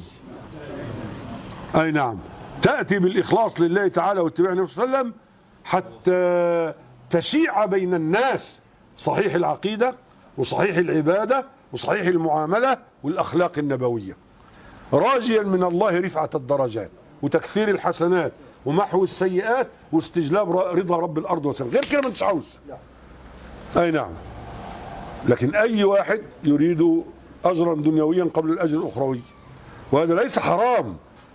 أي نعم، تأتي بالإخلاص لله تعالى واتباع النبي صلى الله عليه وسلم حتى تشيع بين الناس صحيح العقيدة وصحيح العبادة وصحيح المعاملة والأخلاق النبوية، راجيا من الله رفعة الدرجات وتكثير الحسنات ومحو السيئات واستجلاب رضا رب الأرض والسماء. غير كده ما انتش عاوز. أي نعم. لكن أي واحد يريد أجرا دنيويا قبل الأجر الأخروي، وهذا ليس حرام.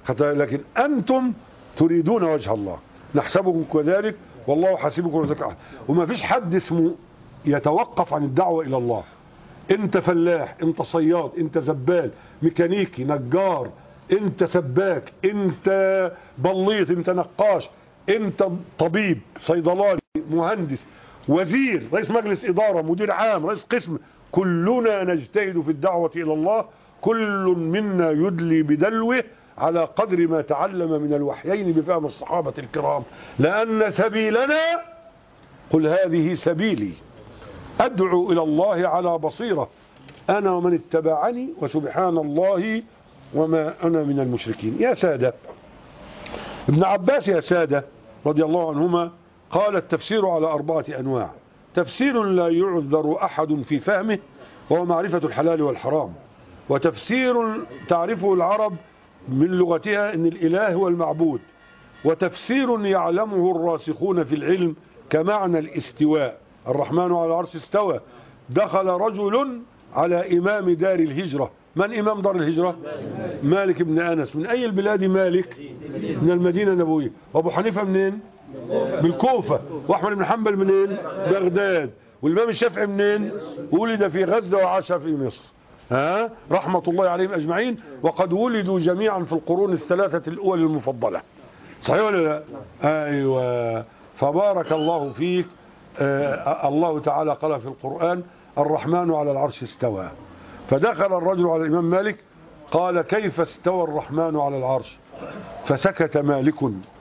لكن أنتم تريدون وجه الله، نحسبكم كذلك والله حسيبكم وذلك. وما فيش حد اسمه يتوقف عن الدعوة إلى الله. انت فلاح، انت صياد، انت زبال، ميكانيكي، نجار، انت سباك، انت بليط، انت نقاش، انت طبيب، صيدلاني، مهندس، وزير، رئيس مجلس إدارة، مدير عام، رئيس قسم، كلنا نجتهد في الدعوة إلى الله، كل منا يدلي بدلوه على قدر ما تعلم من الوحيين بفهم الصحابة الكرام، لأن سبيلنا قل هذه سبيلي أدعو إلى الله على بصيرة أنا ومن اتبعني وسبحان الله وما أنا من المشركين. يا سادة، ابن عباس يا سادة رضي الله عنهما قال التفسير على 4 أنواع. تفسير لا يعذر أحد في فهمه وهو معرفة الحلال والحرام، وتفسير تعرفه العرب من لغتها أن الإله هو المعبود، وتفسير يعلمه الراسخون في العلم كمعنى الاستواء، الرحمن على العرش استوى. دخل رجل على إمام دار الهجرة. من إمام دار الهجرة؟ مالك بن أنس. من أي البلاد مالك؟ من المدينة النبوية. وأبو حنيفة منين؟ بالكوفة. وأحمد بن حنبل منين؟ بغداد. والإمام الشافعي منين؟ ولد في غزة وعاش في مصر، رحمة الله عليهم أجمعين، وقد ولدوا جميعا في القرون الثلاثة الأول المفضلة. صحيح ولا لا؟ أيوة. فبارك الله فيك. الله تعالى قال في القرآن الرحمن على العرش استوى. فدخل الرجل على الإمام مالك قال كيف استوى الرحمن على العرش؟ فسكت مالك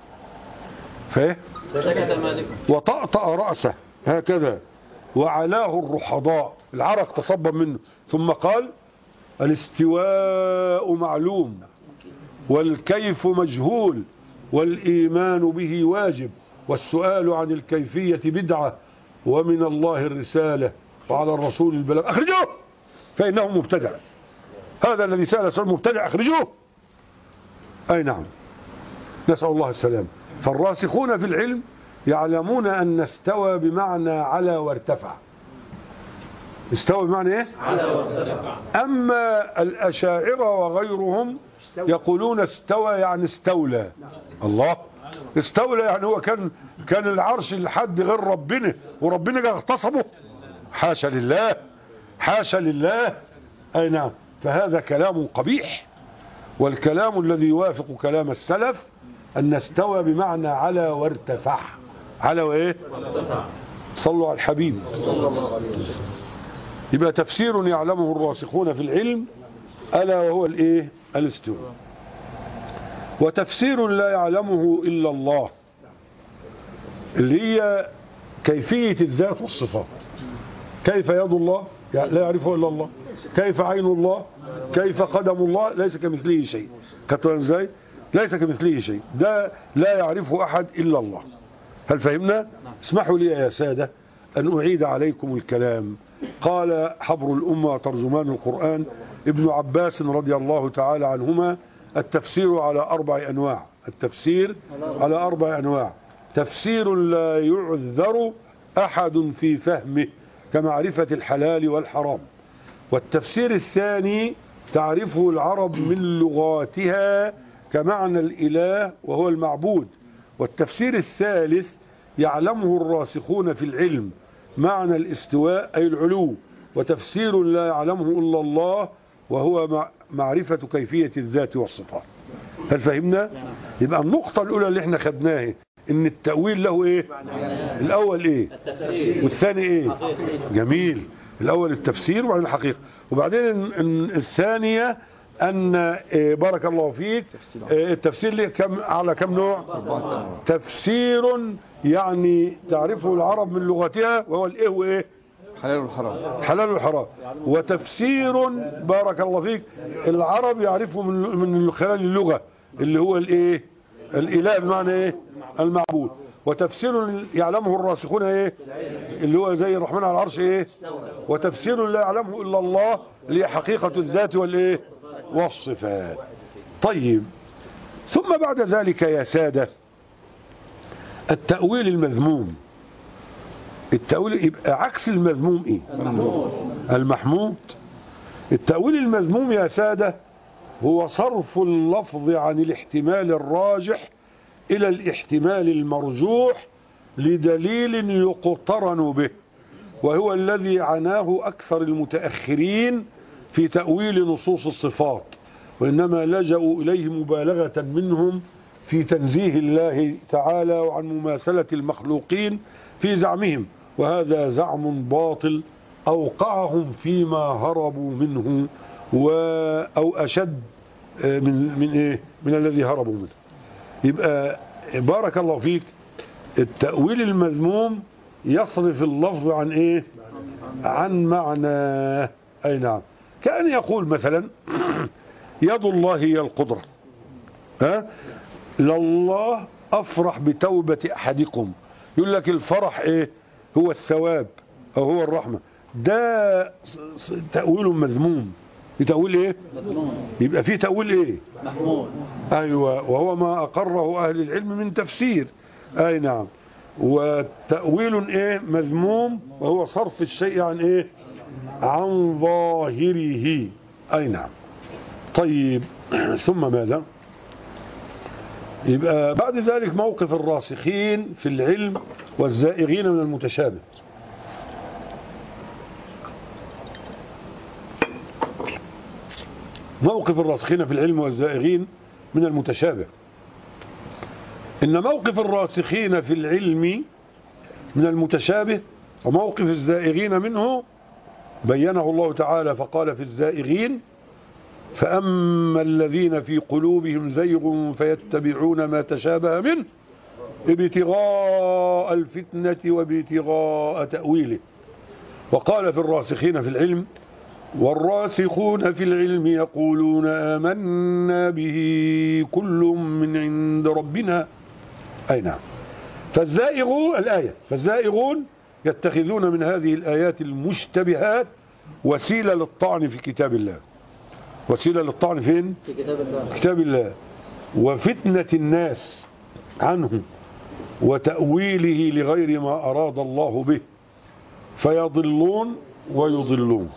وطأطأ رأسه هكذا وعلاه الرحضاء، العرق تصبب منه، ثم قال الاستواء معلوم والكيف مجهول والإيمان به واجب والسؤال عن الكيفية بدعة ومن الله الرسالة وعلى الرسول البلاغ. أخرجوه فإنه مبتدع. هذا الذي سأل سؤال مبتدع، أخرجوه. أي نعم، نسأل الله السلام. فالراسخون في العلم يعلمون أن استوى بمعنى على وارتفع. استوى بمعنى إيه؟ على وارتفع. أما الأشاعرة وغيرهم يقولون استوى يعني استولى. الله، استولى يعني هو كان العرش لحد غير ربنا وربنا جه اغتصبه. حاشا لله، حاشا لله. أي نعم. فهذا كلام قبيح، والكلام الذي يوافق كلام السلف أن استوى بمعنى على وارتفع. على وإيه؟ صلوا على الحبيب. يبقى تفسير يعلمه الراسخون في العلم ألا وهو الإيه؟ الاستواء. وتفسير لا يعلمه إلا الله اللي هي كيفية الذات والصفات. كيف يد الله؟ لا يعرفه إلا الله. كيف عين الله؟ كيف قدم الله؟ ليس كمثله شيء. كتبنا ازاي؟ ليس كمثله شيء، ده لا يعرفه أحد إلا الله. هل فهمنا؟ اسمحوا لي يا سادة أن أعيد عليكم الكلام. قال حبر الأمة ترجمان القرآن ابن عباس رضي الله تعالى عنهما التفسير على 4 أنواع. التفسير على 4 أنواع. تفسير لا يعذر أحد في فهمه كمعرفة الحلال والحرام. والتفسير الثاني تعرفه العرب من لغاتها كمعنى الإله وهو المعبود. والتفسير الثالث يعلمه الراسخون في العلم معنى الاستواء أي العلو. وتفسير لا يعلمه إلا الله وهو معرفة كيفية الذات والصفات. هل فهمنا؟ يبقى النقطة الأولى اللي احنا خدناها ان التأويل له ايه؟ الأول ايه؟ والثاني ايه؟ جميل. الأول التفسير وبعدين الحقيقة، وبعدين الثانية أن بارك الله فيك التفسير ليه على كم نوع؟ تفسير يعني تعرفه العرب من لغتها وهو الايه وايه؟ حلال والحرام. حلال والحرام. وتفسير بارك الله فيك العرب يعرفه من خلال اللغة اللي هو الايه؟ الإله بمعنى ايه؟ المعبود. وتفسير يعلمه الراسخون ايه؟ اللي هو زي الرحمن على العرش ايه؟ وتفسير لا يعلمه الا الله اللي هي حقيقة الذات والايه؟ والصفات. طيب، ثم بعد ذلك يا سادة التأويل المذموم. التأويل يبقى عكس المذموم ايه؟ المحمود. التأويل المذموم يا سادة هو صرف اللفظ عن الاحتمال الراجح إلى الاحتمال المرجوح لدليل يقترن به، وهو الذي عناه أكثر المتأخرين في تأويل نصوص الصفات، وإنما لجأوا إليه مبالغة منهم في تنزيه الله تعالى وعن مماثلة المخلوقين في زعمهم، وهذا زعم باطل أوقعهم فيما هربوا منه أو أشد من الذي هربوا منه. يبقى بارك الله فيك، التأويل المذموم يصرف اللفظ عن ايه؟ عن معنى. اي نعم، كأن يقول مثلا يد الله هي القدرة، ها لله أفرح بتوبة أحدكم، يقول لك الفرح ايه؟ هو الثواب او هو الرحمة. ده تأويل مذموم. تأويل ايه؟ يبقى في تأويل ايه؟ محمود. ايوه، وهو ما أقره أهل العلم من تفسير. اي نعم، وتأويل ايه؟ مذموم، وهو صرف الشيء عن ايه؟ عن ظاهره. اي نعم. طيب ثم ماذا؟ يبقى بعد ذلك موقف الراسخين في العلم والزائغين من المتشابه. موقف الراسخين في العلم والزائغين من المتشابه. إن موقف الراسخين في العلم من المتشابه وموقف الزائغين منه بينه الله تعالى فقال في الزائغين: فأما الذين في قلوبهم زيغ فيتبعون ما تشابه منه ابتغاء الفتنة وابتغاء تأويله. وقال في الراسخين في العلم: والراسخون في العلم يقولون آمنا به كل من عند ربنا. أي نعم. فالزائغون يتخذون من هذه الآيات المشتبهات وسيلة للطعن في كتاب الله. وسيلة للطعن فين؟ في كتاب الله. وفتنة الناس عنه وتأويله لغير ما أراد الله به، فيضلون ويضلون.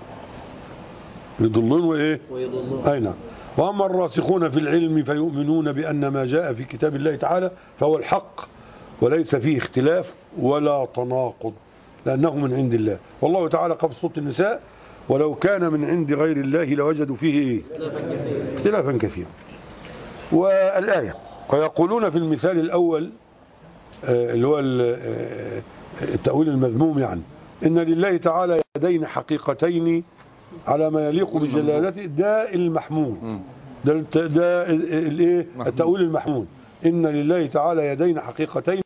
يضلون وإيه؟ ويضلون. أي نعم. وأما الراسخون في العلم فيؤمنون بأن ما جاء في كتاب الله تعالى فهو الحق وليس فيه اختلاف ولا تناقض، لأنه من عند الله. والله تعالى قال في سورة النساء: ولو كان من عند غير الله لوجدوا فيه إيه؟ اختلافا كثيرا. والآية: ويقولون في المثال الأول اللي هو التأويل المذموم، يعني إن لله تعالى يدين حقيقتين على ما يليق بجلالته. ده المحمود، ده الايه؟ التأويل المحمود. إن لله تعالى يدين حقيقتين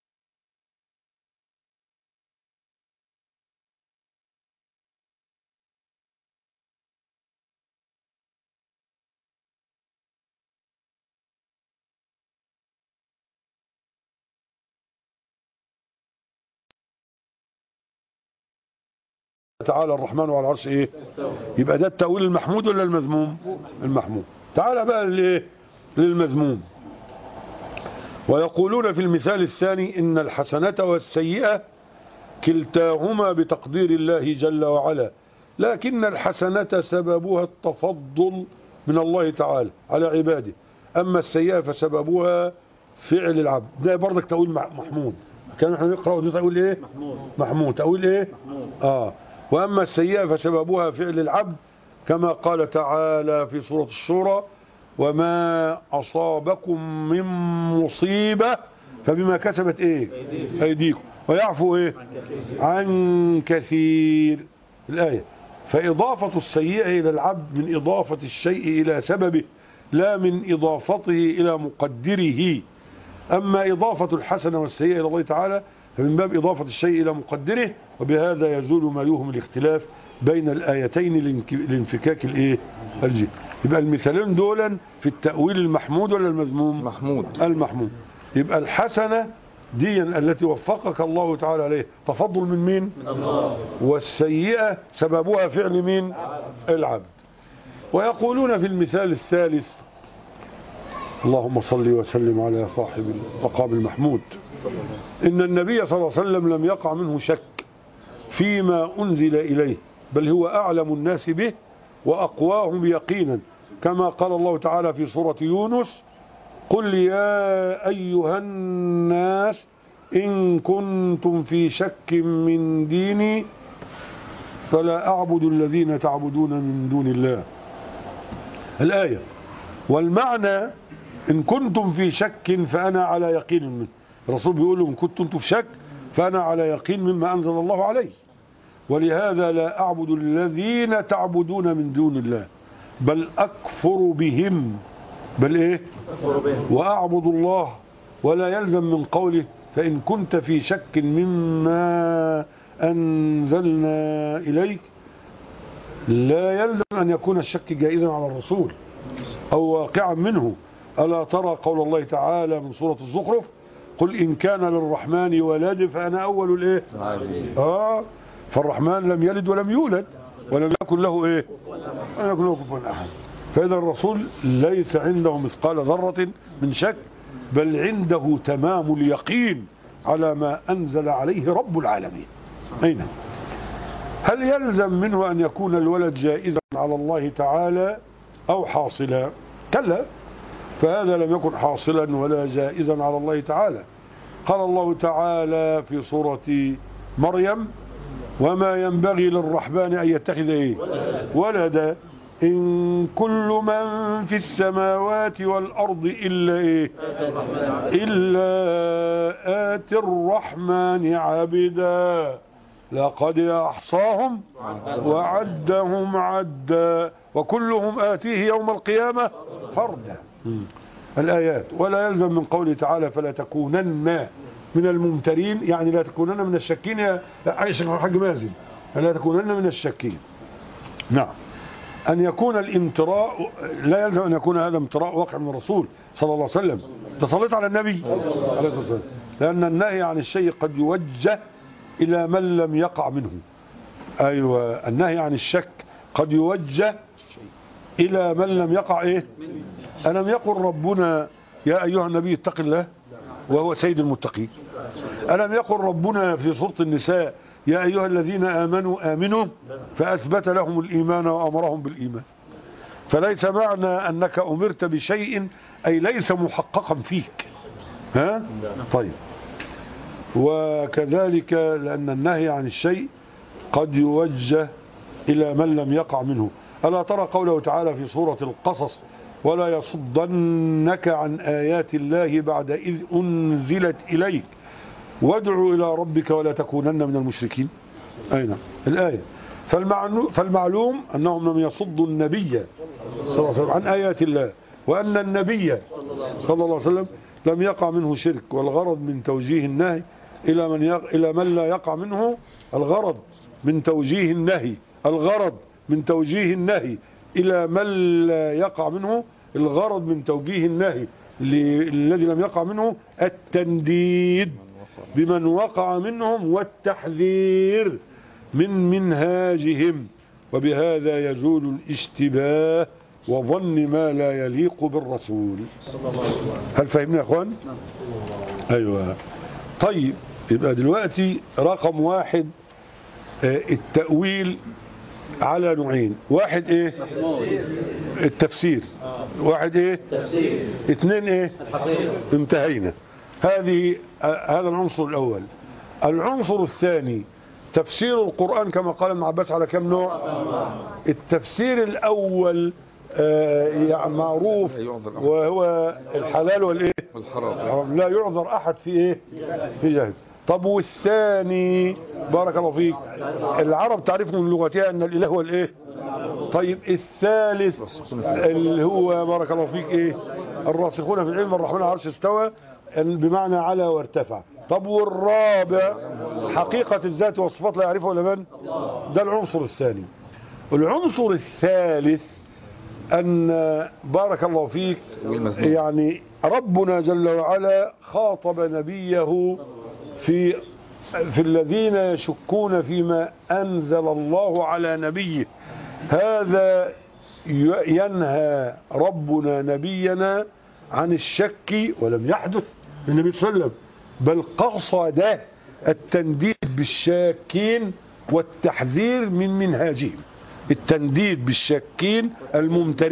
تعالى الرحمن على العرش ايه؟ يبقى ده التأويل المحمود ولا المذموم؟ المحمود. تعالى بقى للمذموم. ويقولون في المثال الثاني: إن الحسنة والسيئة كلتاهما بتقدير الله جل وعلا، لكن الحسنة سببها التفضل من الله تعالى على عباده، أما السيئة فسببها فعل العبد. ده برضك تأويل محمود. كان احنا نقرأ ده تأويل ايه؟ محمود. تأويل ايه؟ محمود. وأما السيئة فسببها فعل العبد، كما قال تعالى في سورة الشورى: وما أصابكم من مصيبة فبما كسبت ايه؟ أيديكم ويعفو ايه؟ عن كثير. الآية. فإضافة السيئة إلى العبد من إضافة الشيء إلى سببه، لا من إضافته إلى مقدره. أما إضافة الحسنة والسيئة إلى الله تعالى فمن باب إضافة الشيء إلى مقدره، وبهذا يزول ما يوهم الاختلاف بين الآيتين لانفكاك الايه؟ الجهل. يبقى المثالين دولا في التأويل المحمود ولا المذموم؟ محمود. المحمود. يبقى الحسنة دي التي وفقك الله تعالى عليه تفضل من مين؟ من الله. والسيئة سببها فعل مين؟ العبد. ويقولون في المثال الثالث: اللهم صل وسلم على صاحب المقام المحمود، إن النبي صلى الله عليه وسلم لم يقع منه شك فيما أنزل إليه، بل هو أعلم الناس به وأقواهم يقينا، كما قال الله تعالى في سورة يونس: قل يا أيها الناس إن كنتم في شك من ديني فلا أعبد الذين تعبدون من دون الله. الآية. والمعنى إن كنتم في شك فأنا على يقين منه. الرسول بيقول إن كنتم في شك فأنا على يقين مما أنزل الله عليه، ولهذا لا أعبد الذين تعبدون من دون الله بل أكفر بهم، بل إيه؟ وأعبد الله. ولا يلزم من قوله فإن كنت في شك مما أنزلنا إليك، لا يلزم أن يكون الشك جائزا على الرسول أو واقعا منه. ألا ترى قول الله تعالى من سورة الزخرف: قل إن كان للرحمن ولد فأنا أول الإيه؟ فالرحمن لم يلد ولم يولد ولم يكن له إيه؟ ولم يكن له كفوا أحد. فإذا الرسول ليس عنده مثقال ذرة من شك، بل عنده تمام اليقين على ما أنزل عليه رب العالمين. أين؟ هل يلزم منه أن يكون الولد جائزا على الله تعالى أو حاصلا؟ كلا، فهذا لم يكن حاصلا ولا جائزا على الله تعالى. قال الله تعالى في سورة مريم: وما ينبغي للرحمن أن يتخذ إيه؟ ولدا إن كل من في السماوات والأرض إلا إيه؟ إلا آتي الرحمن عبدا لقد أحصاهم وعدهم عدا وكلهم آتيه يوم القيامة فردا. الآيات. ولا يلزم من قوله تعالى فلا تكونن من الممترين، يعني لا تكونن من الشاكين يا عائشة الحاج مازن، لا تكونن من الشاكين. نعم. أن يكون الامتراء لا يلزم أن يكون هذا امتراء واقع من الرسول صلى الله عليه وسلم. تصليت على النبي عليه الصلاة والسلام، لأن النهي عن الشيء قد يوجه إلى من لم يقع منه. أيوة، النهي عن الشك قد يوجه إلى من لم يقع إيه؟ ألم يقل ربنا يا أيها النبي اتق الله وهو سيد المتقين؟ ألم يقل ربنا في سورة النساء يا أيها الذين آمنوا آمنوا فأثبت لهم الإيمان وأمرهم بالإيمان؟ فليس معنى أنك أمرت بشيء أي ليس محققا فيك. ها؟ طيب. وكذلك لأن النهي عن الشيء قد يوجه إلى من لم يقع منه. ألا ترى قوله تعالى في سورة القصص: ولا يصدنك عن آيات الله بعد إذ أنزلت إليك وادع إلى ربك ولا تكونن من المشركين. أين الآية؟ فالمعلوم أنهم لم يصدوا النبي صلى الله عليه وسلم عن آيات الله، وأن النبي صلى الله عليه وسلم لم يقع منه شرك. والغرض من توجيه النهي إلى من لا يقع منه، الغرض من توجيه النهي، الغرض من توجيه النهي إلى من لا يقع منه، الغرض من توجيه النهي الذي لم يقع منه التنديد بمن وقع منهم والتحذير من منهاجهم، وبهذا يزول الاشتباه وظن ما لا يليق بالرسول. هل فهمنا يا اخوان؟ ايوه. طيب، يبقى دلوقتي رقم واحد التأويل على نوعين: واحد ايه؟ التفسير. واحد ايه؟ التفسير. اثنين ايه؟ الحقيقة. انتهينا. هذا العنصر الاول. العنصر الثاني تفسير القرآن كما قال ابن عباس على كم نوع؟ التفسير الاول يعني معروف وهو الحلال والايه؟ والحرام. لا يعذر احد في ايه؟ في جهل. طب والثاني بارك الله فيك، العرب تعرف من لغتها ان الاله هو الايه؟ طيب الثالث اللي هو بارك الله فيك ايه؟ الراسخون في العلم الرحمن على العرش استوى، بمعنى على وارتفع. طب والرابع حقيقة الذات والصفات لا يعرفها الا من؟ ده العنصر الثاني. العنصر الثالث ان بارك الله فيك يعني ربنا جل وعلا خاطب نبيه في الذين يشكون فيما أنزل الله على نبيه. هذا ينهى ربنا نبينا عن الشك، ولم يحدث للنبي صلى الله عليه وسلم، بل قصد التنديد بالشاكين والتحذير من منهاجهم. التنديد بالشاكين الممترين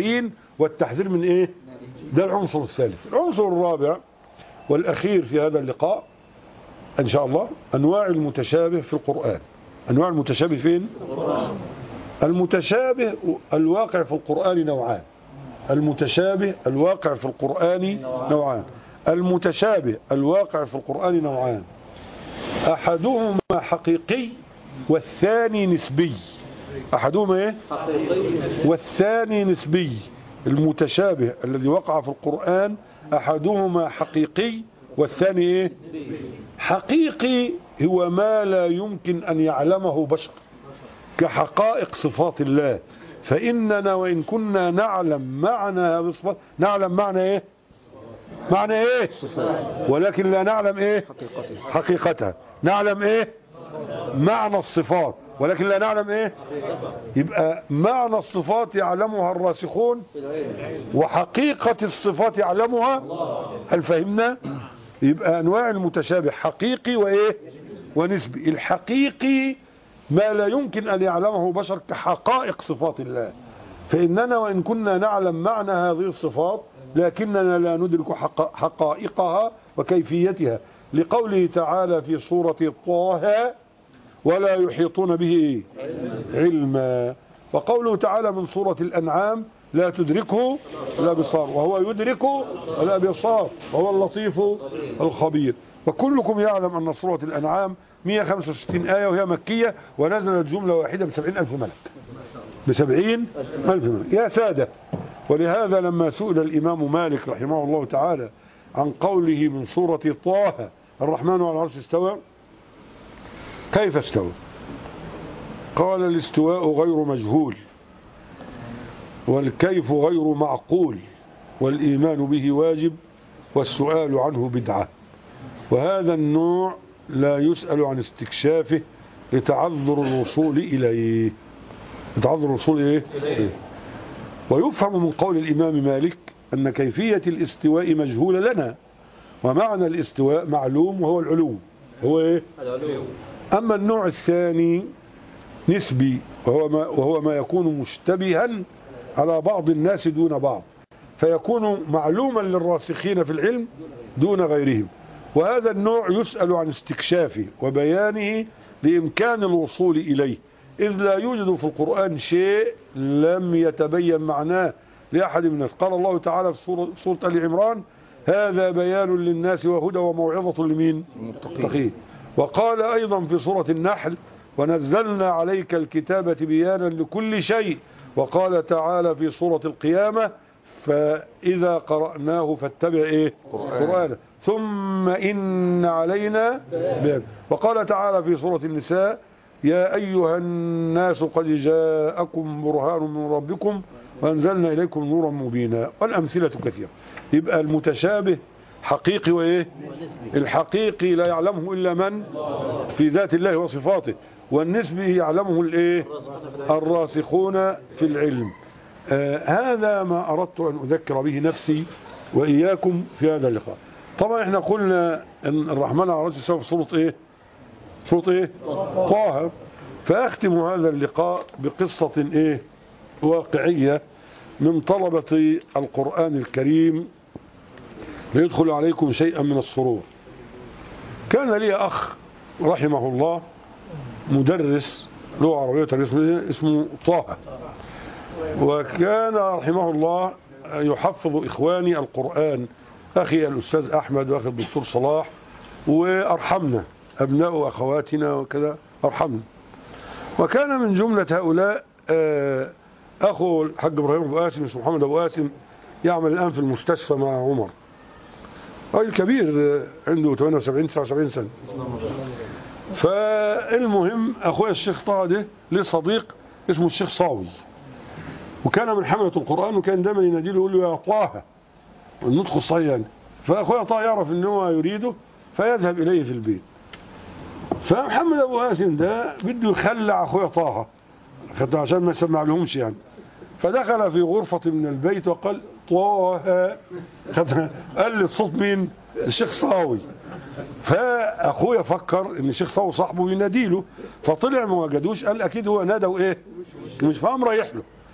والتحذير من ايه؟ ده العنصر الثالث. العنصر الرابع والأخير في هذا اللقاء إن شاء الله أنواع المتشابه في القرآن. أنواع المتشابه فين؟ المتشابه الواقع في القرآن نوعان. المتشابه الواقع في القرآن نوعان. المتشابه الواقع في القرآن نوعان، أحدهما حقيقي والثاني نسبي. أحدهما إيه؟ والثاني نسبي. المتشابه الذي وقع في القرآن أحدهما حقيقي والثاني إيه؟ حقيقي هو ما لا يمكن أن يعلمه بشر كحقائق صفات الله، فإننا وإن كنا نعلم معنى هذه الصفات نعلم معنى إيه؟ معنى إيه؟ ولكن لا نعلم إيه؟ حقيقتها. نعلم إيه؟ معنى الصفات ولكن لا نعلم إيه؟ يبقى معنى الصفات يعلمها الراسخون وحقيقة الصفات يعلمها. هل فهمنا؟ يبقى أنواع المتشابه حقيقي وإيه؟ ونسبي. الحقيقي ما لا يمكن أن يعلمه بشر كحقائق صفات الله، فإننا وإن كنا نعلم معنى هذه الصفات لكننا لا ندرك حقائقها وكيفيتها، لقوله تعالى في سورة طه ولا يحيطون به علما، وقوله تعالى من سورة الأنعام لا تدركه الأبصار وهو يدرك الأبصار وهو اللطيف الخبير. وكلكم يعلم أن سورة الأنعام 165 آية وهي مكية ونزلت جملة واحدة ب70,000 ملك. ب70,000 ملك يا سادة. ولهذا لما سئل الإمام مالك رحمه الله تعالى عن قوله من سورة طه الرحمن على العرش استوى، كيف استوى؟ قال الاستواء غير مجهول والكيف غير معقول والإيمان به واجب والسؤال عنه بدعة. وهذا النوع لا يسأل عن استكشافه لتعذر الوصول إليه. لتعذر الوصول إيه؟ ويفهم من قول الإمام مالك أن كيفية الاستواء مجهولة لنا، ومعنى الاستواء معلوم وهو العلو. هو إيه؟ العلو. أما النوع الثاني نسبي وهو ما يكون مشتبها على بعض الناس دون بعض، فيكون معلوما للراسخين في العلم دون غيرهم. وهذا النوع يسأل عن استكشافه وبيانه لإمكان الوصول إليه، إذ لا يوجد في القرآن شيء لم يتبين معناه لأحد من الناس. قال الله تعالى في سورة آل عمران هذا بيان للناس وهدى وموعظة لمين؟ المتقين. وقال أيضا في سورة النحل ونزلنا عليك الكتاب بيانا لكل شيء. وقال تعالى في سورة القيامة فإذا قرأناه فاتبع إيه؟ قرآنه ثم إن علينا بيان. وقال تعالى في سورة النساء يا أيها الناس قد جاءكم برهان من ربكم وأنزلنا إليكم نورا مبينا، والأمثلة كثيرة. يبقى المتشابه حقيقي وإيه؟ الحقيقي لا يعلمه إلا من في ذات الله وصفاته، والنسبي يعلمه الإيه؟ الراسخون في العلم. هذا ما أردت أن أذكر به نفسي وإياكم في هذا اللقاء. طبعا احنا قلنا أن الرحمن على العرش استوى في سورة إيه؟ سورة إيه؟ طه. فأختم هذا اللقاء بقصة إيه؟ واقعية من طلبة القرآن الكريم ليدخل عليكم شيئا من السرور. كان لي أخ رحمه الله مدرس لغة عربية اسمه طه، وكان رحمه الله يحفظ إخواني القرآن، أخي الأستاذ أحمد وأخي الدكتور صلاح، وأرحمنا أبناء وأخواتنا وكذا أرحمنا. وكان من جملة هؤلاء أخو الحاج إبراهيم أبو قاسم اسمه محمد أبو قاسم، يعمل الآن في المستشفى مع عمر، راجل كبير عنده 78-79 سنة. فالمهم أخويا الشيخ طه ده ليه صديق اسمه الشيخ صاوي، وكان من حملة القرآن، وكان دايما ينادي له يقول له يا طه، والنطق الصحيح يعني. فأخويا طه يعرف ان هو يريده فيذهب إليه في البيت. فمحمد أبو قاسم ده بده يخلع أخويا طه عشان ما يسمع لهمش يعني، فدخل في غرفة من البيت وقال طه، قال لي صوت مين؟ الشيخ صاوي. فأخويا فكر ان الشيخ صاوي صاحبه يناديله، فطلع ما وجدوش، قال أكيد هو نادى وإيه مش فاهم، رايح له.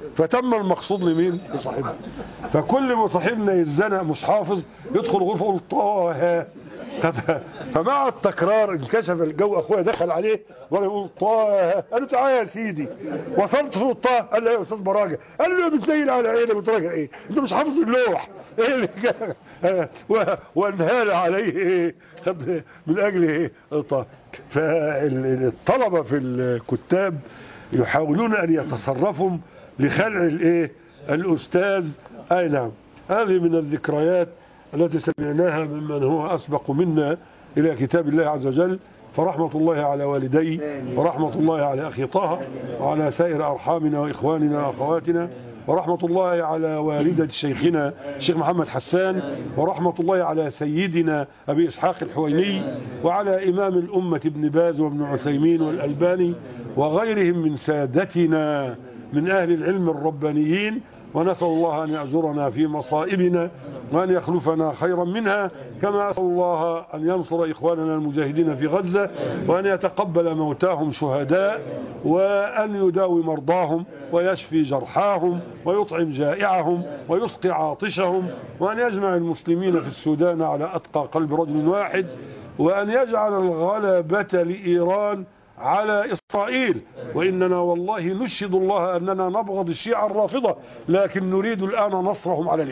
فتم المقصود لمين؟ لصاحبه. فكل ما صاحبنا يتزنق مش حافظ يدخل غرفه يقول طه. فمع التكرار انكشف الجو، اخويا دخل عليه وقال يقول طه، قال له تعالى يا سيدي، وصلت في الطه، قال له يا استاذ براجه، قال له بتزيل على عينك وتراجع ايه؟ انت مش حافظ اللوح ايه اللي وانهال عليه ايه؟ من اجل ايه؟ طه. فالطلبه في الكتاب يحاولون ان يتصرفوا لخلع الايه؟ الاستاذ. اي نعم، هذه من الذكريات التي سمعناها ممن هو أسبق منا إلى كتاب الله عز وجل. فرحمة الله على والدي، ورحمة الله على أخي طه، وعلى سائر أرحامنا وإخواننا وأخواتنا، ورحمة الله على والدة شيخنا الشيخ محمد حسان، ورحمة الله على سيدنا أبي إسحاق الحويني، وعلى إمام الأمة ابن باز وابن عثيمين والألباني وغيرهم من سادتنا من أهل العلم الربانيين. ونسأل الله أن يأجرنا في مصائبنا وأن يخلفنا خيرا منها، كما أسأل الله أن ينصر إخواننا المجاهدين في غزة، وأن يتقبل موتاهم شهداء، وأن يداوي مرضاهم ويشفي جرحاهم ويطعم جائعهم ويسقي عاطشهم، وأن يجمع المسلمين في السودان على أتقى قلب رجل واحد، وأن يجعل الغلبة لإيران على إسرائيل. وإننا والله نشهد الله أننا نبغض الشيعة الرافضة، لكن نريد الآن نصرهم على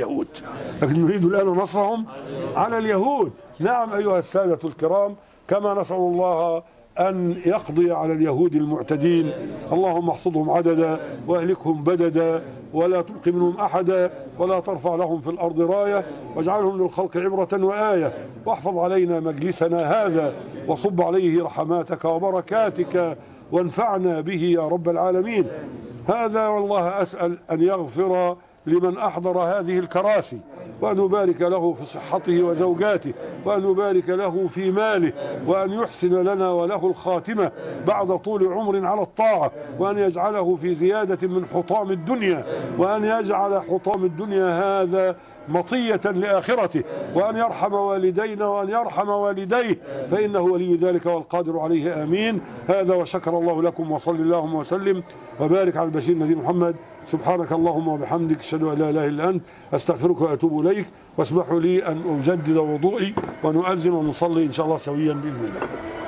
اليهود. نعم أيها السادة الكرام، كما نسأل الله أن يقضي على اليهود المعتدين. اللهم احصدهم عددا واهلكهم بددا، ولا تبق منهم أحدا، ولا ترفع لهم في الأرض راية، واجعلهم للخلق عبرة وآية. واحفظ علينا مجلسنا هذا، وصب عليه رحماتك وبركاتك، وانفعنا به يا رب العالمين. هذا والله أسأل أن يغفر لمن أحضر هذه الكراسي، وأن يبارك له في صحته وزوجاته، وأن يبارك له في ماله، وأن يحسن لنا وله الخاتمة بعد طول عمر على الطاعة، وأن يجعله في زيادة من حطام الدنيا، وأن يجعل حطام الدنيا هذا مطية لآخرته، وأن يرحم والدينا وأن يرحم والديه، فإنه ولي ذلك والقادر عليه. آمين. هذا وشكر الله لكم، وصلى اللهم وسلم وبارك على البشير النبي محمد. سبحانك اللهم وبحمدك، أشهد أن لا إله إلا أنت، أستغفرك وأتوب إليك. واسمحوا لي أن أجدد وضوئي ونؤذن ونصلي إن شاء الله سويا بإذن الله.